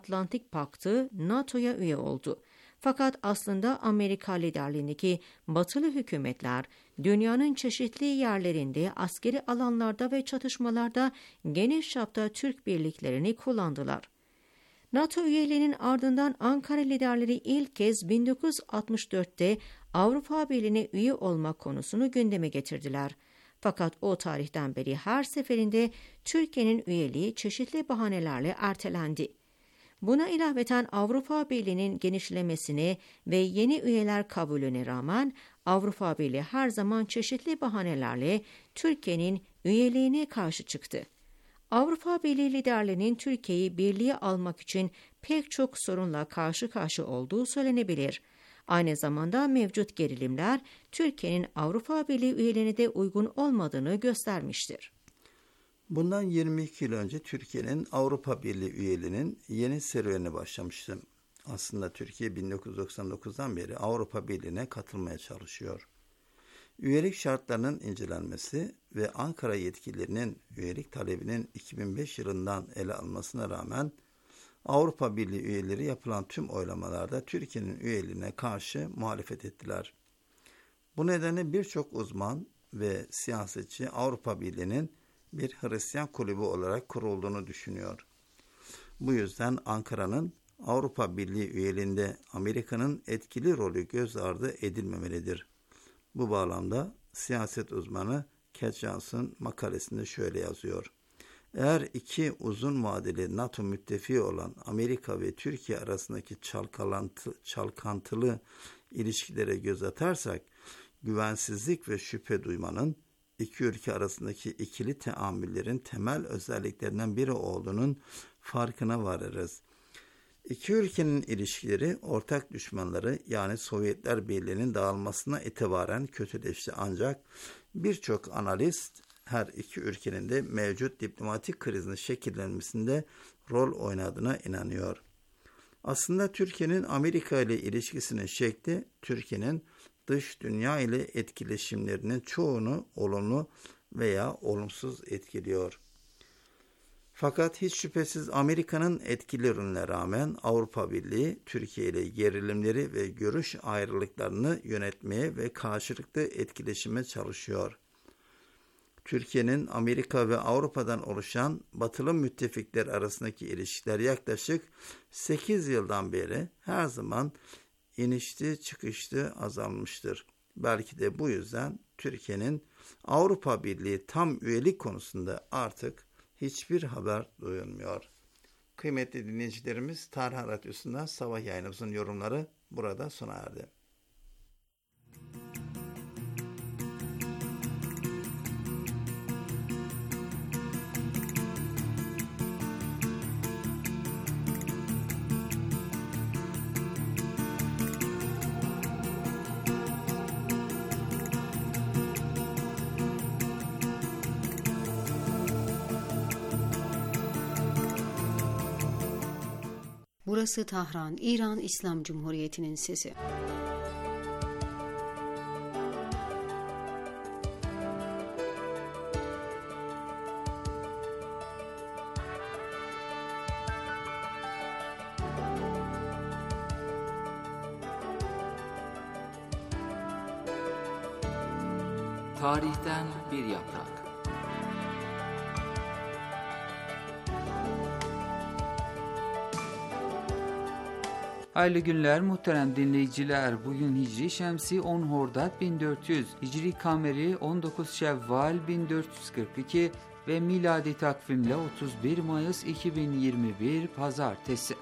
Atlantik Paktı NATO'ya üye oldu. Fakat aslında Amerika liderliğindeki batılı hükümetler dünyanın çeşitli yerlerinde askeri alanlarda ve çatışmalarda geniş çapta Türk birliklerini kullandılar. NATO üyeliğinin ardından Ankara liderleri ilk kez 1964'te Avrupa Birliği'ne üye olmak konusunu gündeme getirdiler. Fakat o tarihten beri her seferinde Türkiye'nin üyeliği çeşitli bahanelerle ertelendi. Buna ilaveten Avrupa Birliği'nin genişlemesine ve yeni üyeler kabulüne rağmen Avrupa Birliği her zaman çeşitli bahanelerle Türkiye'nin üyeliğine karşı çıktı. Avrupa Birliği liderlerinin Türkiye'yi birliğe almak için pek çok sorunla karşı karşıya olduğu söylenebilir. Aynı zamanda mevcut gerilimler Türkiye'nin Avrupa Birliği üyeliğine de uygun olmadığını göstermiştir. Bundan 22 yıl önce Türkiye'nin Avrupa Birliği üyeliğinin yeni serüvenine başlamıştı. Aslında Türkiye 1999'dan beri Avrupa Birliği'ne katılmaya çalışıyor. Üyelik şartlarının incelenmesi ve Ankara yetkililerinin üyelik talebinin 2005 yılından ele almasına rağmen Avrupa Birliği üyeleri yapılan tüm oylamalarda Türkiye'nin üyeliğine karşı muhalefet ettiler. Bu nedenle birçok uzman ve siyasetçi Avrupa Birliği'nin bir Hristiyan kulübü olarak kurulduğunu düşünüyor. Bu yüzden Ankara'nın Avrupa Birliği üyeliğinde Amerika'nın etkili rolü göz ardı edilmemelidir. Bu bağlamda siyaset uzmanı Cat Johnson makalesinde şöyle yazıyor. Eğer iki uzun vadeli NATO müttefiği olan Amerika ve Türkiye arasındaki çalkantılı ilişkilere göz atarsak, güvensizlik ve şüphe duymanın iki ülke arasındaki ikili teamüllerin temel özelliklerinden biri olduğunun farkına varırız. İki ülkenin ilişkileri ortak düşmanları yani Sovyetler Birliği'nin dağılmasına itibaren kötüleşti ancak birçok analist her iki ülkenin de mevcut diplomatik krizin şekillenmesinde rol oynadığına inanıyor. Aslında Türkiye'nin Amerika ile ilişkisinin şekli Türkiye'nin dış dünya ile etkileşimlerinin çoğunu olumlu veya olumsuz etkiliyor. Fakat hiç şüphesiz Amerika'nın etkilerine rağmen Avrupa Birliği Türkiye ile gerilimleri ve görüş ayrılıklarını yönetmeye ve karşılıklı etkileşime çalışıyor. Türkiye'nin Amerika ve Avrupa'dan oluşan batılı müttefikler arasındaki ilişkiler yaklaşık 8 yıldan beri her zaman inişli çıkışlı azalmıştır. Belki de bu yüzden Türkiye'nin Avrupa Birliği tam üyelik konusunda artık hiçbir haber duyulmuyor. Kıymetli dinleyicilerimiz, Tarhan Radyosu'ndan sabah yayınımızın yorumları burada sona erdi. Burası Tahran, İran İslam Cumhuriyeti'nin sesi. Tarihten bir yaprak. Hayırlı günler muhterem dinleyiciler. Bugün Hicri Şemsi 10 Hordat 1400, Hicri Kameri 19 Şevval 1442 ve miladi takvimle 31 Mayıs 2021 Pazartesi.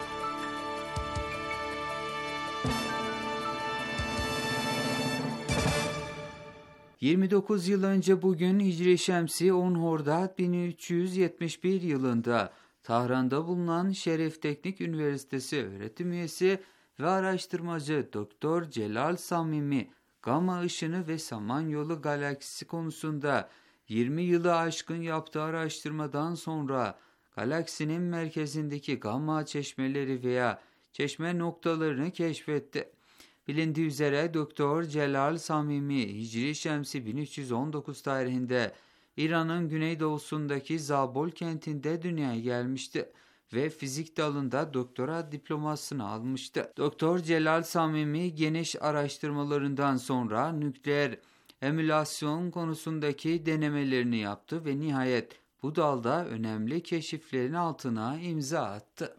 ...29 yıl önce bugün Hicri Şemsi 10 Hordat 1371 yılında... Tahran'da bulunan Şeref Teknik Üniversitesi öğretim üyesi ve araştırmacı Doktor Celal Samimi, gamma ışını ve Samanyolu galaksisi konusunda 20 yılı aşkın yaptığı araştırmadan sonra galaksinin merkezindeki gamma çeşmeleri veya çeşme noktalarını keşfetti. Bilindiği üzere Doktor Celal Samimi Hicri Şemsi 1319 tarihinde İran'ın güneydoğusundaki Zabol kentinde dünyaya gelmişti ve fizik dalında doktora diplomasını almıştı. Doktor Celal Samimi geniş araştırmalarından sonra nükleer emülasyon konusundaki denemelerini yaptı ve nihayet bu dalda önemli keşiflerin altına imza attı.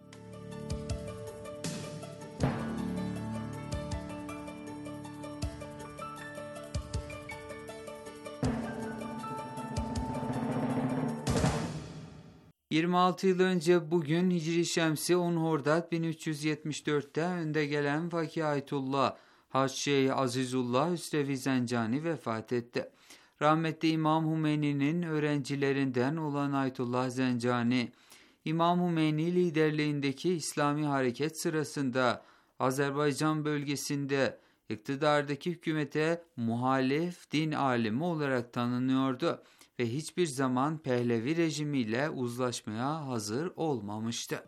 ...26 yıl önce bugün Hicri Şemsi 10 Hordat 1374'te önde gelen Fakih Ayetullah Hac Şeyh Azizullah Hüsrevi Zencani vefat etti. Rahmetli İmam Hümeyni'nin öğrencilerinden olan Ayetullah Zencani, İmam Hümeyni liderliğindeki İslami hareket sırasında Azerbaycan bölgesinde iktidardaki hükümete muhalif din alimi olarak tanınıyordu ve hiçbir zaman Pehlevi rejimiyle uzlaşmaya hazır olmamıştı.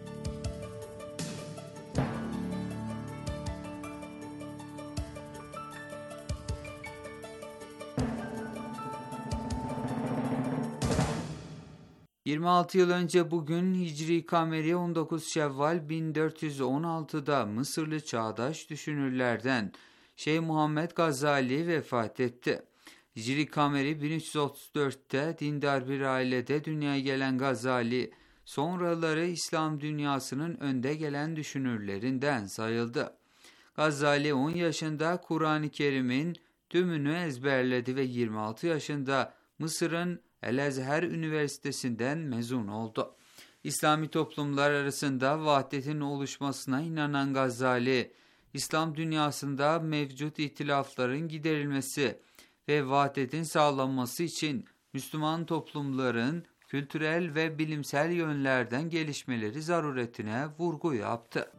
...26 yıl önce bugün Hicri Kameri 19 Şevval 1416'da Mısırlı çağdaş düşünürlerden Şeyh Muhammed Gazali vefat etti. Hicri Kameri 1334'te dindar bir ailede dünyaya gelen Gazali, sonraları İslam dünyasının önde gelen düşünürlerinden sayıldı. Gazali 10 yaşında Kur'an-ı Kerim'in tümünü ezberledi ve 26 yaşında Mısır'ın El-Ezher Üniversitesi'nden mezun oldu. İslami toplumlar arasında vahdetin oluşmasına inanan Gazali, İslam dünyasında mevcut ihtilafların giderilmesi ve vahdetin sağlanması için Müslüman toplumların kültürel ve bilimsel yönlerden gelişmeleri zaruretine vurgu yaptı.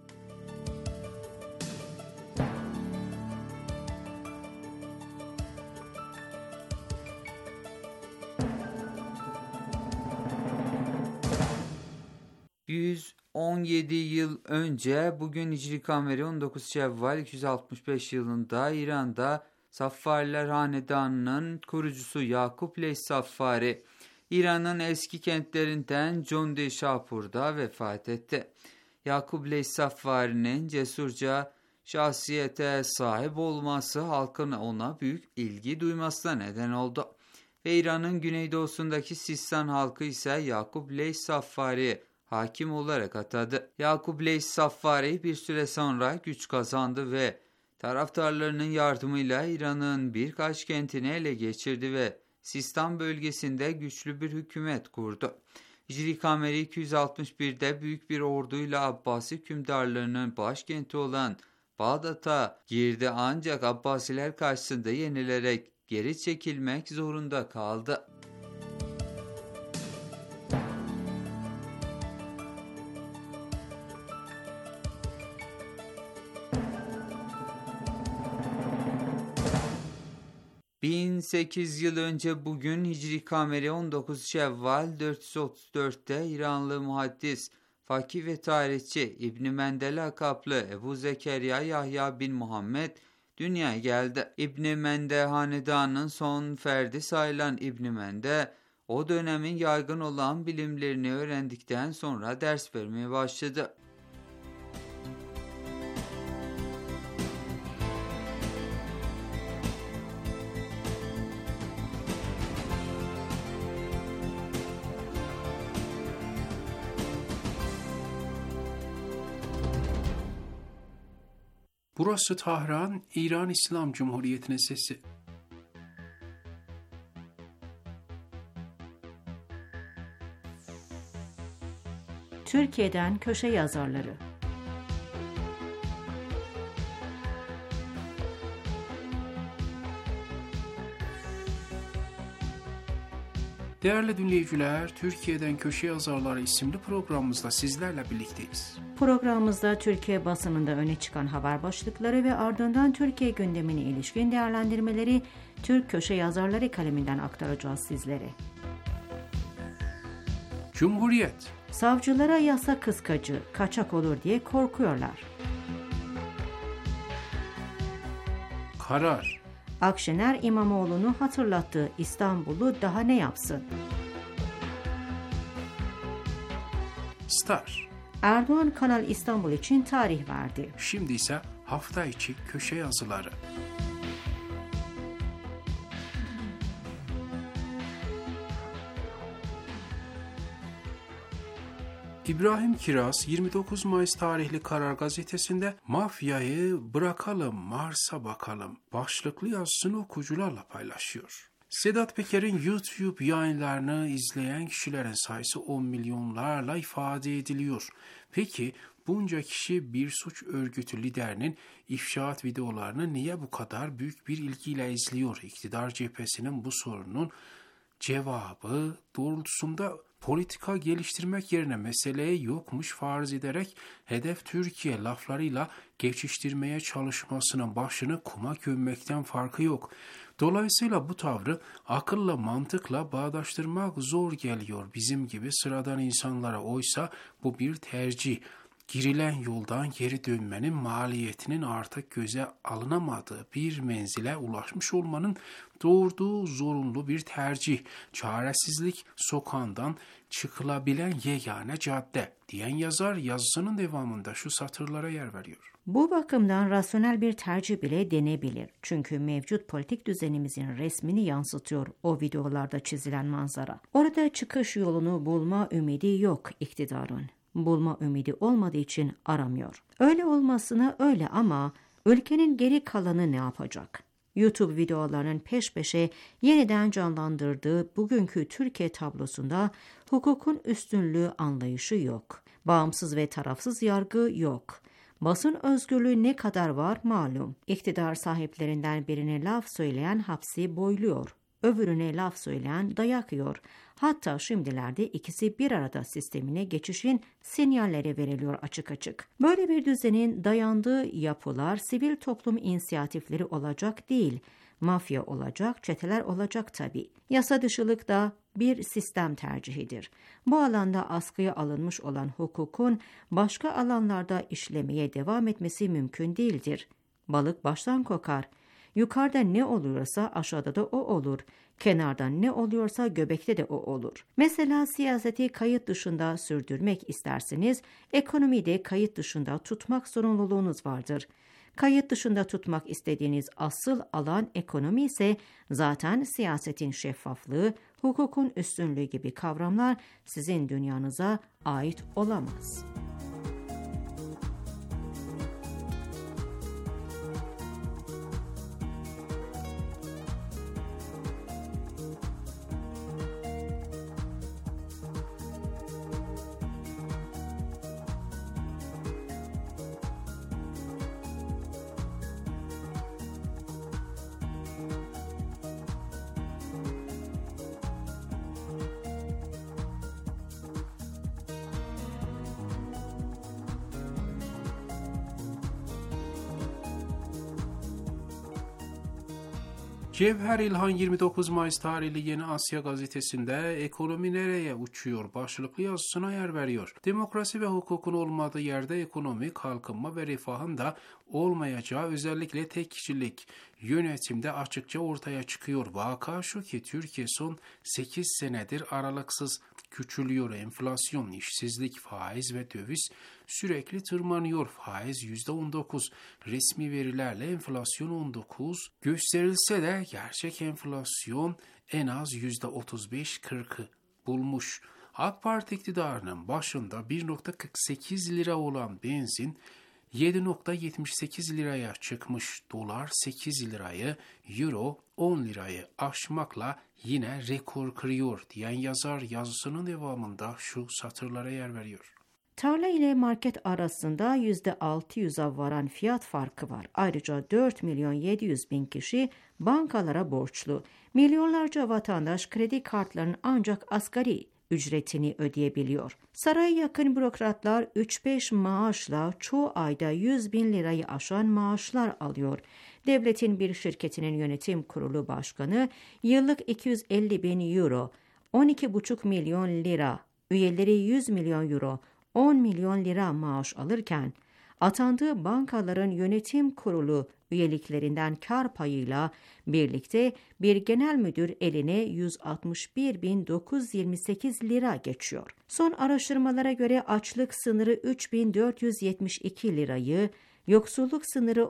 ...117 yıl önce bugün Hicri Kameri 19 Şevval 265 yılında İran'da Saffariler Hanedanı'nın kurucusu Yakup Leys Saffari, İran'ın eski kentlerinden Condişapur'da vefat etti. Yakup Leys Saffari'nin cesurca şahsiyete sahip olması halkın ona büyük ilgi duymasına neden oldu. Ve İran'ın güneydoğusundaki Sistan halkı ise Yakup Leys Saffari hakim olarak atadı. Yakup Leys Saffari bir süre sonra güç kazandı ve taraftarlarının yardımıyla İran'ın birkaç kentini ele geçirdi ve Sistan bölgesinde güçlü bir hükümet kurdu. Hicri Kameri 261'de büyük bir orduyla Abbasi hükümdarlarının başkenti olan Bağdat'a girdi ancak Abbasiler karşısında yenilerek geri çekilmek zorunda kaldı. ...1008 yıl önce bugün Hicri Kameri 19 Şevval 434'te İranlı muhaddis, fakih ve tarihçi İbn-i Mende lakaplı Ebu Zekeriya Yahya bin Muhammed dünyaya geldi. İbn-i Mende hanedanının son ferdi sayılan İbn-i Mende, o dönemin yaygın olan bilimlerini öğrendikten sonra ders vermeye başladı. Burası Tahran, İran İslam Cumhuriyeti'nin sesi. Türkiye'den köşe yazarları. Değerli dinleyiciler, Türkiye'den Köşe Yazarları isimli programımızda sizlerle birlikteyiz. Programımızda Türkiye basınında öne çıkan haber başlıkları ve ardından Türkiye gündemine ilişkin değerlendirmeleri Türk köşe yazarları kaleminden aktaracağız sizlere. Cumhuriyet. Savcılara yasa kıskacı, kaçak olur diye korkuyorlar. Karar. Akşener İmamoğlu'nu hatırlattı. İstanbul'u daha ne yapsın? Star. Erdoğan Kanal İstanbul için tarih verdi. Şimdi ise hafta içi köşe yazıları. İbrahim Kiraz 29 Mayıs tarihli Karar Gazetesi'nde "Mafyayı bırakalım, Mars'a bakalım" başlıklı yazısını okuyucularla paylaşıyor. Sedat Peker'in YouTube yayınlarını izleyen kişilerin sayısı 10 milyonlarla ifade ediliyor. Peki bunca kişi bir suç örgütü liderinin ifşaat videolarını niye bu kadar büyük bir ilgiyle izliyor? İktidar cephesinin bu sorunun cevabı doğrultusunda politika geliştirmek yerine meseleye yokmuş farz ederek hedef Türkiye laflarıyla geçiştirmeye çalışmasının başını kuma gömmekten farkı yok. Dolayısıyla bu tavrı akılla mantıkla bağdaştırmak zor geliyor bizim gibi sıradan insanlara. Oysa bu bir tercih. Girilen yoldan geri dönmenin maliyetinin artık göze alınamadığı bir menzile ulaşmış olmanın doğurduğu zorunlu bir tercih. Çaresizlik sokağından çıkılabilen yegane cadde diyen yazar yazısının devamında şu satırlara yer veriyor. Bu bakımdan rasyonel bir tercih bile denebilir. Çünkü mevcut politik düzenimizin resmini yansıtıyor o videolarda çizilen manzara. Orada çıkış yolunu bulma ümidi yok iktidarın. Bulma ümidi olmadığı için aramıyor. Öyle olmasına öyle ama ülkenin geri kalanı ne yapacak? YouTube videolarının peş peşe yeniden canlandırdığı bugünkü Türkiye tablosunda hukukun üstünlüğü anlayışı yok. Bağımsız ve tarafsız yargı yok. Basın özgürlüğü ne kadar var malum. İktidar sahiplerinden birine laf söyleyen hapsi boyluyor. Öbürüne laf söyleyen dayak yiyor. Hatta şimdilerde ikisi bir arada sistemine geçişin sinyalleri veriliyor açık açık. Böyle bir düzenin dayandığı yapılar sivil toplum inisiyatifleri olacak değil. Mafya olacak, çeteler olacak tabii. Yasa dışılık da bir sistem tercihidir. Bu alanda askıya alınmış olan hukukun başka alanlarda işlemeye devam etmesi mümkün değildir. Balık baştan kokar. Yukarıda ne oluyorsa aşağıda da o olur. Kenarda ne oluyorsa göbekte de o olur. Mesela siyaseti kayıt dışında sürdürmek isterseniz, ekonomiyi de kayıt dışında tutmak zorunluluğunuz vardır. Kayıt dışında tutmak istediğiniz asıl alan ekonomi ise zaten siyasetin şeffaflığı, hukukun üstünlüğü gibi kavramlar sizin dünyanıza ait olamaz. Cevher İlhan 29 Mayıs tarihli Yeni Asya gazetesinde "Ekonomi nereye uçuyor" başlıklı yazısına yer veriyor. Demokrasi ve hukukun olmadığı yerde ekonomi, kalkınma ve refahın da olmayacağı özellikle tek kişilik yönetimde açıkça ortaya çıkıyor. Vaka şu ki Türkiye son 8 senedir aralıksız küçülüyor. Enflasyon, işsizlik, faiz ve döviz sürekli tırmanıyor. Faiz %19. Resmi verilerle enflasyon 19 gösterilse de gerçek enflasyon en az %35-40'ı bulmuş. AK Parti iktidarının başında 1.48 lira olan benzin 7.78 liraya çıkmış. Dolar 8 lirayı, euro 10 lirayı aşmakla yine rekor kırıyor diyen yazar yazısının devamında şu satırlara yer veriyor. Tarla ile market arasında %600'a varan fiyat farkı var. Ayrıca 4.700.000 kişi bankalara borçlu. Milyonlarca vatandaş kredi kartlarının ancak asgari ücretini ödeyebiliyor. Saraya yakın bürokratlar 3-5 maaşla çoğu ayda 100.000 lirayı aşan maaşlar alıyor. Devletin bir şirketinin yönetim kurulu başkanı yıllık 250.000 euro, 12,5 milyon lira, üyeleri 100 milyon euro, 10 milyon lira maaş alırken atandığı bankaların yönetim kurulu üyeliklerinden kar payıyla birlikte bir genel müdür eline 161.928 lira geçiyor. Son araştırmalara göre açlık sınırı 3.472 lirayı, yoksulluk sınırı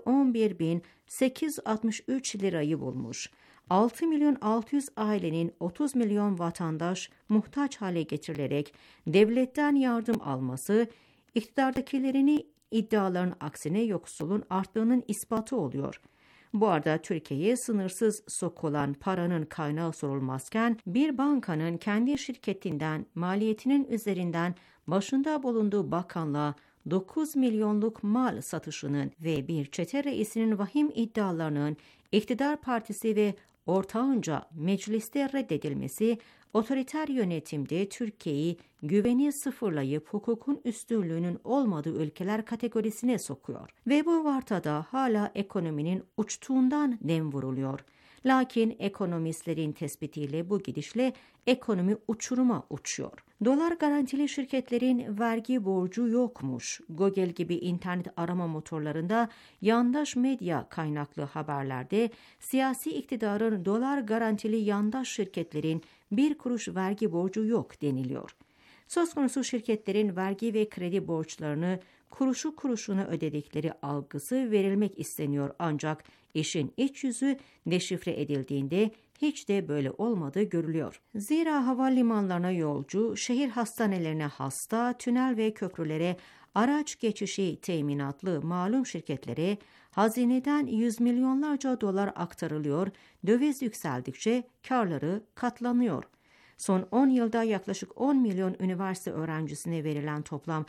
11.863 lirayı bulmuş. 6.600.000 ailenin 30 milyon vatandaş muhtaç hale getirilerek devletten yardım alması, iktidardakilerini iddiaların aksine yoksulluğun arttığının ispatı oluyor. Bu arada Türkiye'ye sınırsız sokulan paranın kaynağı sorulmazken bir bankanın kendi şirketinden maliyetinin üzerinden başında bulunduğu bakanlığa 9 milyonluk mal satışının ve bir çete reisinin vahim iddialarının iktidar partisi ve ortağınca mecliste reddedilmesi, otoriter yönetimde Türkiye'yi güveni sıfırlayıp hukukun üstünlüğünün olmadığı ülkeler kategorisine sokuyor. Ve bu vartada hala ekonominin uçtuğundan dem vuruluyor. Lakin ekonomistlerin tespitiyle bu gidişle ekonomi uçuruma uçuyor. Dolar garantili şirketlerin vergi borcu yokmuş. Google gibi internet arama motorlarında, yandaş medya kaynaklı haberlerde siyasi iktidarın dolar garantili yandaş şirketlerin 1 kuruş vergi borcu yok deniliyor. Söz konusu şirketlerin vergi ve kredi borçlarını kuruşu kuruşuna ödedikleri algısı verilmek isteniyor, ancak işin iç yüzü deşifre edildiğinde hiç de böyle olmadığı görülüyor. Zira havalimanlarına yolcu, şehir hastanelerine hasta, tünel ve köprülere araç geçişi teminatlı malum şirketlere hazineden yüz milyonlarca dolar aktarılıyor, döviz yükseldikçe karları katlanıyor. Son 10 yılda yaklaşık 10 milyon üniversite öğrencisine verilen toplam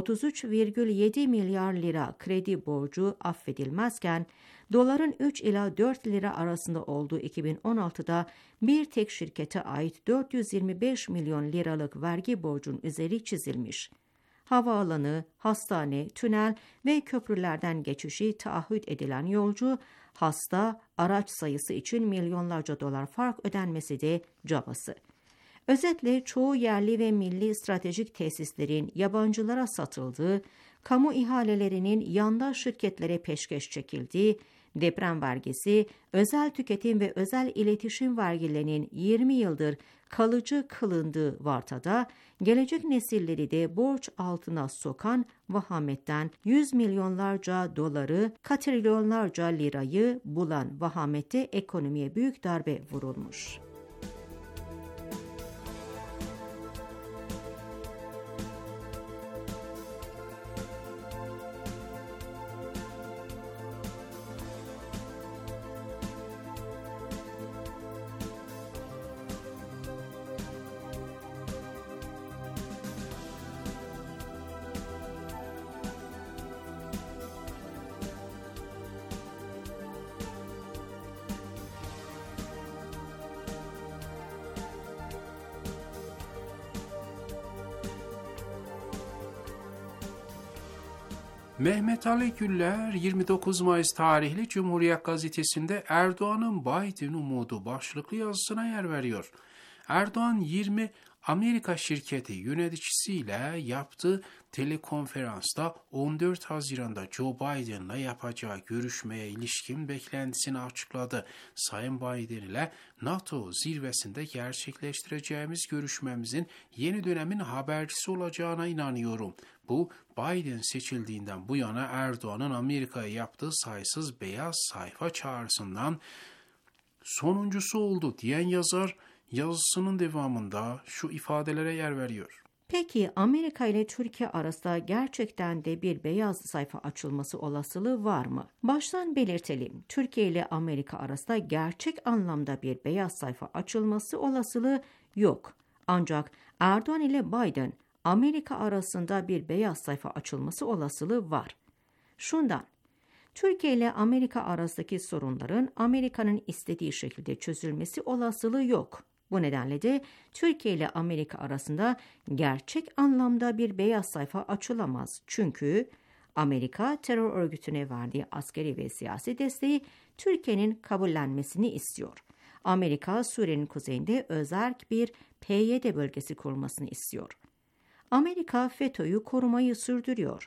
33,7 milyar lira kredi borcu affedilmezken, doların 3 ila 4 lira arasında olduğu 2016'da bir tek şirkete ait 425 milyon liralık vergi borcun üzeri çizilmiş. Havaalanı, hastane, tünel ve köprülerden geçişi taahhüt edilen yolcu, hasta, araç sayısı için milyonlarca dolar fark ödenmesi de cabası. Özetle çoğu yerli ve milli stratejik tesislerin yabancılara satıldığı, kamu ihalelerinin yandaş şirketlere peşkeş çekildiği, deprem vergisi, özel tüketim ve özel iletişim vergilerinin 20 yıldır kalıcı kılındığı vartada, gelecek nesilleri de borç altına sokan vahametten 100 milyonlarca doları, katrilyonlarca lirayı bulan vahamette ekonomiye büyük darbe vurulmuş. Mehmet Ali Güller 29 Mayıs tarihli Cumhuriyet Gazetesi'nde Erdoğan'ın Biden umudu başlıklı yazısına yer veriyor. Erdoğan 20 Amerika şirketi yöneticisiyle yaptığı telekonferansta 14 Haziran'da Joe Biden'la yapacağı görüşmeye ilişkin beklentisini açıkladı. Sayın Biden ile NATO zirvesinde gerçekleştireceğimiz görüşmemizin yeni dönemin habercisi olacağına inanıyorum. Bu, Biden seçildiğinden bu yana Erdoğan'ın Amerika'ya yaptığı sayısız beyaz sayfa çağrısından sonuncusu oldu diyen yazar, yazısının devamında şu ifadelere yer veriyor. Peki Amerika ile Türkiye arasında gerçekten de bir beyaz sayfa açılması olasılığı var mı? Baştan belirtelim, Türkiye ile Amerika arasında gerçek anlamda bir beyaz sayfa açılması olasılığı yok. Ancak Erdoğan ile Biden, Amerika arasında bir beyaz sayfa açılması olasılığı var. Şundan, Türkiye ile Amerika arasındaki sorunların Amerika'nın istediği şekilde çözülmesi olasılığı yok. Bu nedenle de Türkiye ile Amerika arasında gerçek anlamda bir beyaz sayfa açılamaz. Çünkü Amerika terör örgütüne verdiği askeri ve siyasi desteği Türkiye'nin kabullenmesini istiyor. Amerika Suriye'nin kuzeyinde özerk bir PYD bölgesi kurulmasını istiyor. Amerika FETÖ'yü korumayı sürdürüyor.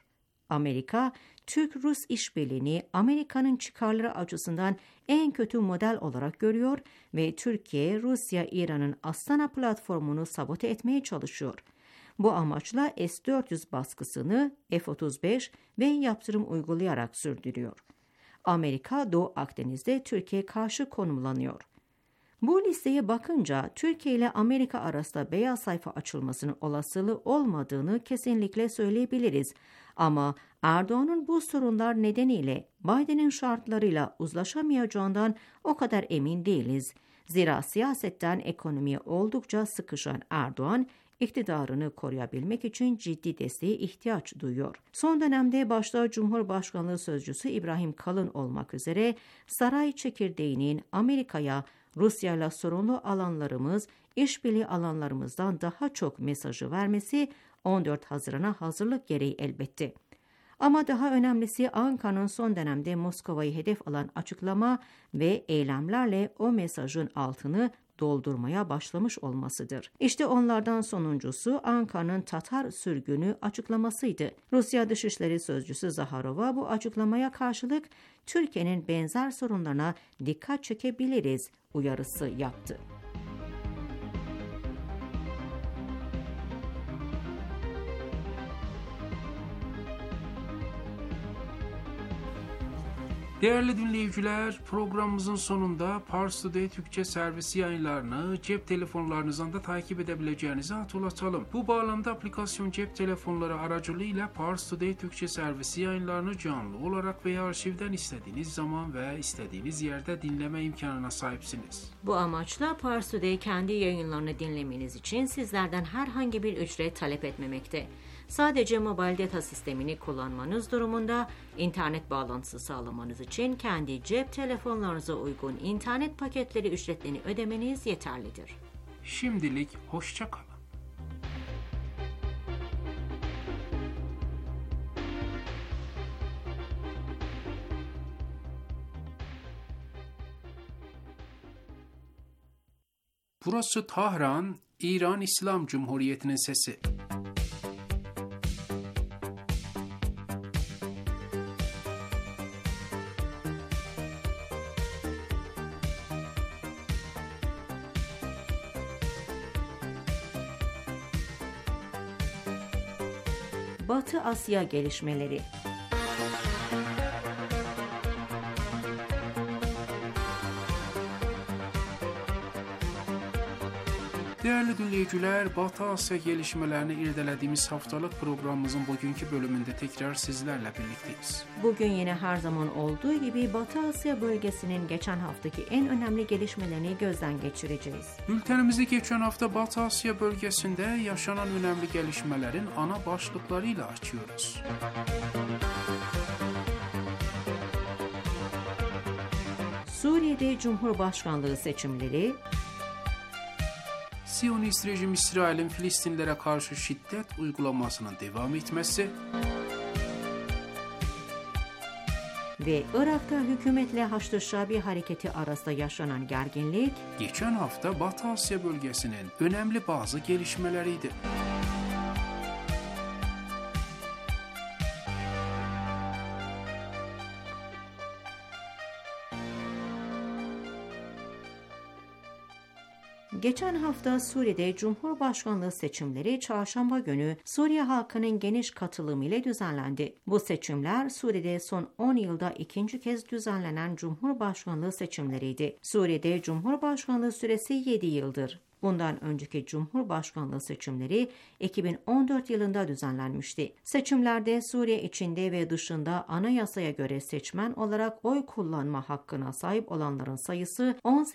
Amerika, Türk-Rus işbirliğini Amerika'nın çıkarları açısından en kötü model olarak görüyor ve Türkiye, Rusya, İran'ın Astana platformunu sabote etmeye çalışıyor. Bu amaçla S-400 baskısını F-35 ve yaptırım uygulayarak sürdürüyor. Amerika, Doğu Akdeniz'de Türkiye'ye karşı konumlanıyor. Bu listeye bakınca Türkiye ile Amerika arasında beyaz sayfa açılmasının olasılığı olmadığını kesinlikle söyleyebiliriz. Ama Erdoğan'ın bu sorunlar nedeniyle Biden'in şartlarıyla uzlaşamayacağından o kadar emin değiliz. Zira siyasetten ekonomiye oldukça sıkışan Erdoğan, iktidarını koruyabilmek için ciddi desteğe ihtiyaç duyuyor. Son dönemde başta Cumhurbaşkanlığı Sözcüsü İbrahim Kalın olmak üzere saray çekirdeğinin Amerika'ya Rusya'yla sorunlu alanlarımız, işbirliği alanlarımızdan daha çok mesajı vermesi 14 Haziran'a hazırlık gereği elbette. Ama daha önemlisi Ankara'nın son dönemde Moskova'yı hedef alan açıklama ve eylemlerle o mesajın altını doldurmaya başlamış olmasıdır. İşte onlardan sonuncusu Ankara'nın Tatar sürgünü açıklamasıydı. Rusya Dışişleri Sözcüsü Zaharova bu açıklamaya karşılık Türkiye'nin benzer sorunlarına dikkat çekebiliriz uyarısı yaptı. Değerli dinleyiciler, programımızın sonunda Pars Today Türkçe servis yayınlarını cep telefonlarınızdan da takip edebileceğinizi hatırlatalım. Bu bağlamda aplikasyon cep telefonları aracılığıyla Pars Today Türkçe servisi yayınlarını canlı olarak veya arşivden istediğiniz zaman ve istediğiniz yerde dinleme imkanına sahipsiniz. Bu amaçla Pars Today kendi yayınlarını dinlemeniz için sizlerden herhangi bir ücret talep etmemekte. Sadece mobil data sistemini kullanmanız durumunda internet bağlantısı sağlamanız için kendi cep telefonlarınıza uygun internet paketleri ücretlerini ödemeniz yeterlidir. Şimdilik hoşça kalın. Burası Tahran, İran İslam Cumhuriyeti'nin sesi. Batı Asya gelişmeleri. Değerli dinleyiciler, Batı Asya gelişmelerini irdelediğimiz haftalık programımızın bugünkü bölümünde tekrar sizlerle birlikteyiz. Bugün yine her zaman olduğu gibi Batı Asya bölgesinin geçen haftaki en önemli gelişmelerini gözden geçireceğiz. Bültenimizi geçen hafta Batı Asya bölgesinde yaşanan önemli gelişmelerin ana başlıklarıyla açıyoruz. Suriye'de Cumhurbaşkanlığı seçimleri, Siyonist rejim İsrail'in Filistinlere karşı şiddet uygulamasının devam etmesi ve Irak'ta hükümetle Haçlı Şabi hareketi arasında yaşanan gerginlik, geçen hafta Batı Asya bölgesinin önemli bazı gelişmeleriydi. geçen hafta Suriye'de Cumhurbaşkanlığı seçimleri çarşamba günü Suriye halkının geniş katılımıyla düzenlendi. Bu seçimler Suriye'de son 10 yılda ikinci kez düzenlenen Cumhurbaşkanlığı seçimleriydi. Suriye'de Cumhurbaşkanlığı süresi 7 yıldır. Bundan önceki Cumhurbaşkanlığı seçimleri 2014 yılında düzenlenmişti. Seçimlerde Suriye içinde ve dışında anayasaya göre seçmen olarak oy kullanma hakkına sahip olanların sayısı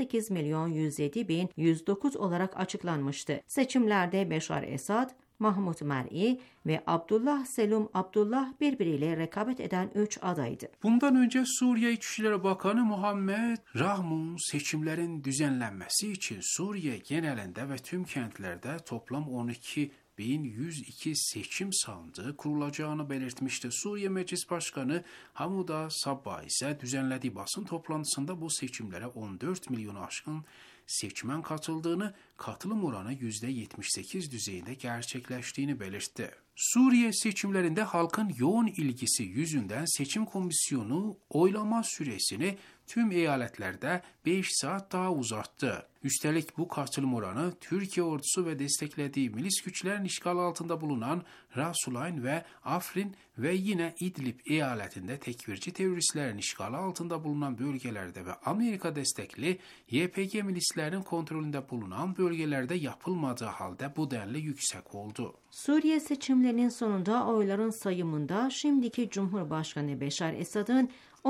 18.107.109 olarak açıklanmıştı. Seçimlerde Beşar Esad, Mahmut Mer'i ve Abdullah Selum Abdullah birbiriyle rekabet eden 3 adaydı. Bundan önce Suriye İçişleri Bakanı Muhammed Rahmun seçimlerin düzenlenmesi için Suriye genelinde ve tüm kentlerde toplam 12.102 seçim sandığı kurulacağını belirtmişti. Suriye Meclis Başkanı Hamuda Sabbah ise düzenlediği basın toplantısında bu seçimlere 14 milyonu aşkın seçmen katıldığını, katılım oranı %78 düzeyinde gerçekleştiğini belirtti. Suriye seçimlerinde halkın yoğun ilgisi yüzünden seçim komisyonu oylama süresini tüm eyaletlerde 5 saat daha uzattı. Üstelik bu katılım oranı Türkiye ordusu ve desteklediği milis güçlerin işgal altında bulunan Rasulayn ve Afrin ve yine İdlib eyaletinde tekfirci teröristlerin işgali altında bulunan bölgelerde ve Amerika destekli YPG milislerinin kontrolünde bulunan bölgelerde yapılmadığı halde bu denli yüksek oldu. Suriye seçimlerinin sonunda oyların sayımında şimdiki Cumhurbaşkanı Beşar Esad'ın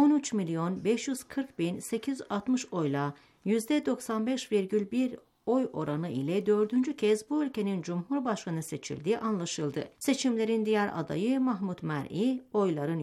13.540.860 oyla %95,1 oy oranı ile 4. kez bu ülkenin Cumhurbaşkanı seçildiği anlaşıldı. Seçimlerin diğer adayı Mahmut Mer'i oyların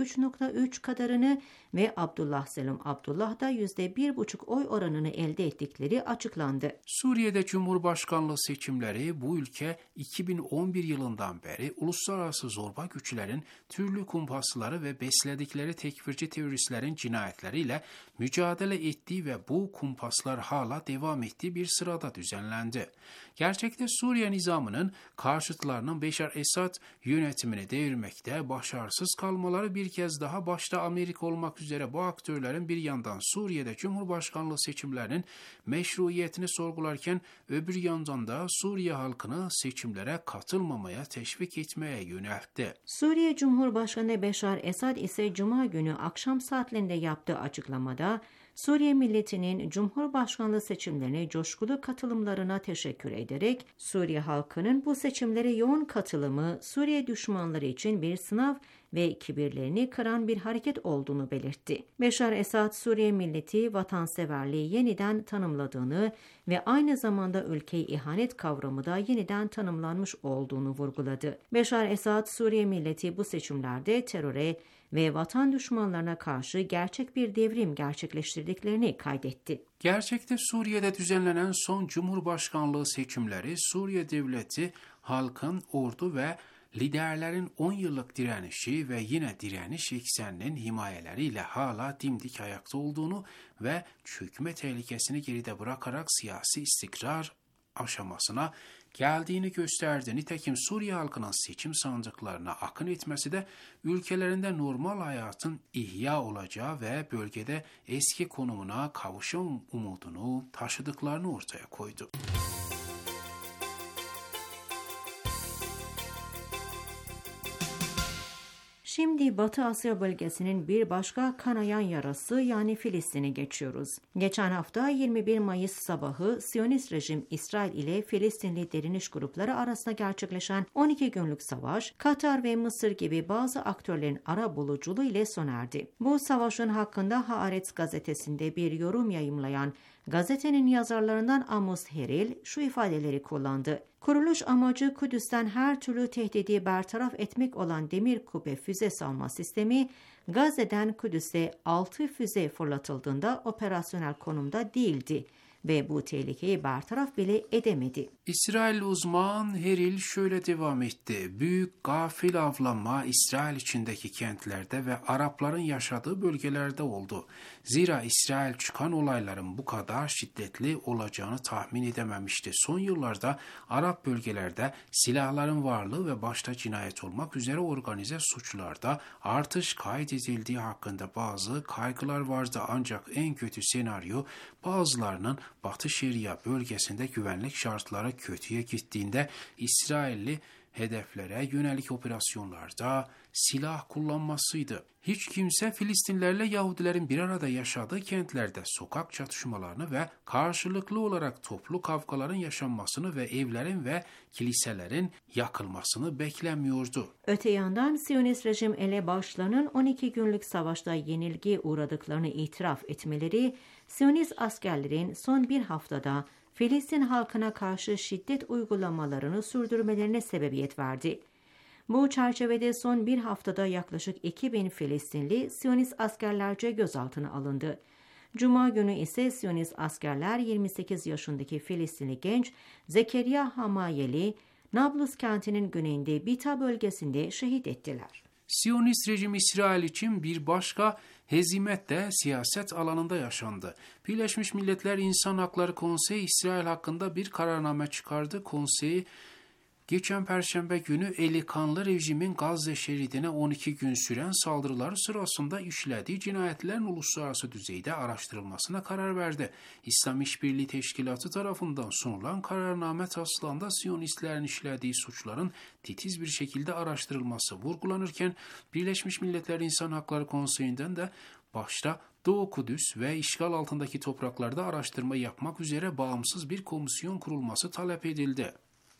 %3,3 kadarını ve Abdullah Selim Abdullah da %1,5 oy oranını elde ettikleri açıklandı. Suriye'de Cumhurbaşkanlığı seçimleri bu ülke 2011 yılından beri uluslararası zorba güçlerin türlü kumpasları ve besledikleri tekfirci teröristlerin cinayetleriyle mücadele ettiği ve bu kumpaslar hala devam ettiği bir sırada düzenlendi. Gerçekte Suriye nizamının karşıtlarının Beşar Esad yönetimini devirmekte başarısız kalmaları bir kez daha başta Amerika olmak üzere bu aktörlerin bir yandan Suriye'de Cumhurbaşkanlığı seçimlerinin meşruiyetini sorgularken öbür yandan da Suriye halkını seçimlere katılmamaya teşvik etmeye yöneltti. Suriye Cumhurbaşkanı Beşar Esad ise Cuma günü akşam saatlerinde yaptığı açıklamada Suriye milletinin Cumhurbaşkanlığı seçimlerine coşkulu katılımlarına teşekkür ederek Suriye halkının bu seçimlere yoğun katılımı Suriye düşmanları için bir sınav ve kibirlerini kıran bir hareket olduğunu belirtti. Beşar Esad, Suriye milleti vatanseverliği yeniden tanımladığını ve aynı zamanda ülkeyi ihanet kavramı da yeniden tanımlanmış olduğunu vurguladı. Beşar Esad, Suriye milleti bu seçimlerde teröre ve vatan düşmanlarına karşı gerçek bir devrim gerçekleştirdiklerini kaydetti. Gerçekte Suriye'de düzenlenen son Cumhurbaşkanlığı seçimleri Suriye devleti, halkın, ordu ve liderlerin 10 yıllık direnişi ve yine direniş ekseninin himayeleriyle hala dimdik ayakta olduğunu ve çökme tehlikesini geride bırakarak siyasi istikrar aşamasına geldiğini gösterdi. Nitekim Suriye halkının seçim sandıklarına akın etmesi de ülkelerinde normal hayatın ihya olacağı ve bölgede eski konumuna kavuşum umudunu taşıdıklarını ortaya koydu. Şimdi Batı Asya bölgesinin bir başka kanayan yarası yani Filistin'e geçiyoruz. Geçen hafta 21 Mayıs sabahı Siyonist rejim İsrail ile Filistinli direniş grupları arasında gerçekleşen 12 günlük savaş, Katar ve Mısır gibi bazı aktörlerin arabuluculuğu ile sona erdi. Bu savaşın hakkında Haaretz gazetesinde bir yorum yayımlayan gazetenin yazarlarından Amos Heril şu ifadeleri kullandı. Kuruluş amacı Kudüs'ten her türlü tehdidi bertaraf etmek olan demir kubbe füze savunma sistemi, Gazze'den Kudüs'e 6 füze fırlatıldığında operasyonel konumda değildi ve bu tehlikeyi bertaraf bile edemedi. İsrail uzman Heril şöyle devam etti. Büyük gafil avlanma İsrail içindeki kentlerde ve Arapların yaşadığı bölgelerde oldu. Zira İsrail çıkan olayların bu kadar şiddetli olacağını tahmin edememişti. Son yıllarda Arap bölgelerde silahların varlığı ve başta cinayet olmak üzere organize suçlarda artış kaydedildiği hakkında bazı kaygılar vardı. Ancak en kötü senaryo bazılarının Batı Şeria bölgesinde güvenlik şartları kötüye gittiğinde İsrailli hedeflere yönelik operasyonlarda silah kullanmasıydı. Hiç kimse Filistinlerle Yahudilerin bir arada yaşadığı kentlerde sokak çatışmalarını ve karşılıklı olarak toplu kavgaların yaşanmasını ve evlerin ve kiliselerin yakılmasını beklemiyordu. Öte yandan Siyonist rejim elebaşlarının 12 günlük savaşta yenilgi uğradıklarını itiraf etmeleri, Siyonist askerlerin son bir haftada Filistin halkına karşı şiddet uygulamalarını sürdürmelerine sebebiyet verdi. Bu çerçevede son bir haftada yaklaşık 2000 Filistinli Siyonist askerlerce gözaltına alındı. Cuma günü ise Siyonist askerler 28 yaşındaki Filistinli genç Zekeriya Hamayeli, Nablus kentinin güneyinde Bita bölgesinde şehit ettiler. Siyonist rejim İsrail için bir başka hezimet de siyaset alanında yaşandı. Birleşmiş Milletler İnsan Hakları Konseyi İsrail hakkında bir kararname çıkardı. Konseyi geçen Perşembe günü eli kanlı rejimin Gazze şeridine 12 gün süren saldırıları sırasında işlediği cinayetlerin uluslararası düzeyde araştırılmasına karar verdi. İslam İşbirliği Teşkilatı tarafından sunulan kararname taslağında Siyonistlerin işlediği suçların titiz bir şekilde araştırılması vurgulanırken Birleşmiş Milletler İnsan Hakları Konseyi'nden de başta Doğu Kudüs ve işgal altındaki topraklarda araştırma yapmak üzere bağımsız bir komisyon kurulması talep edildi.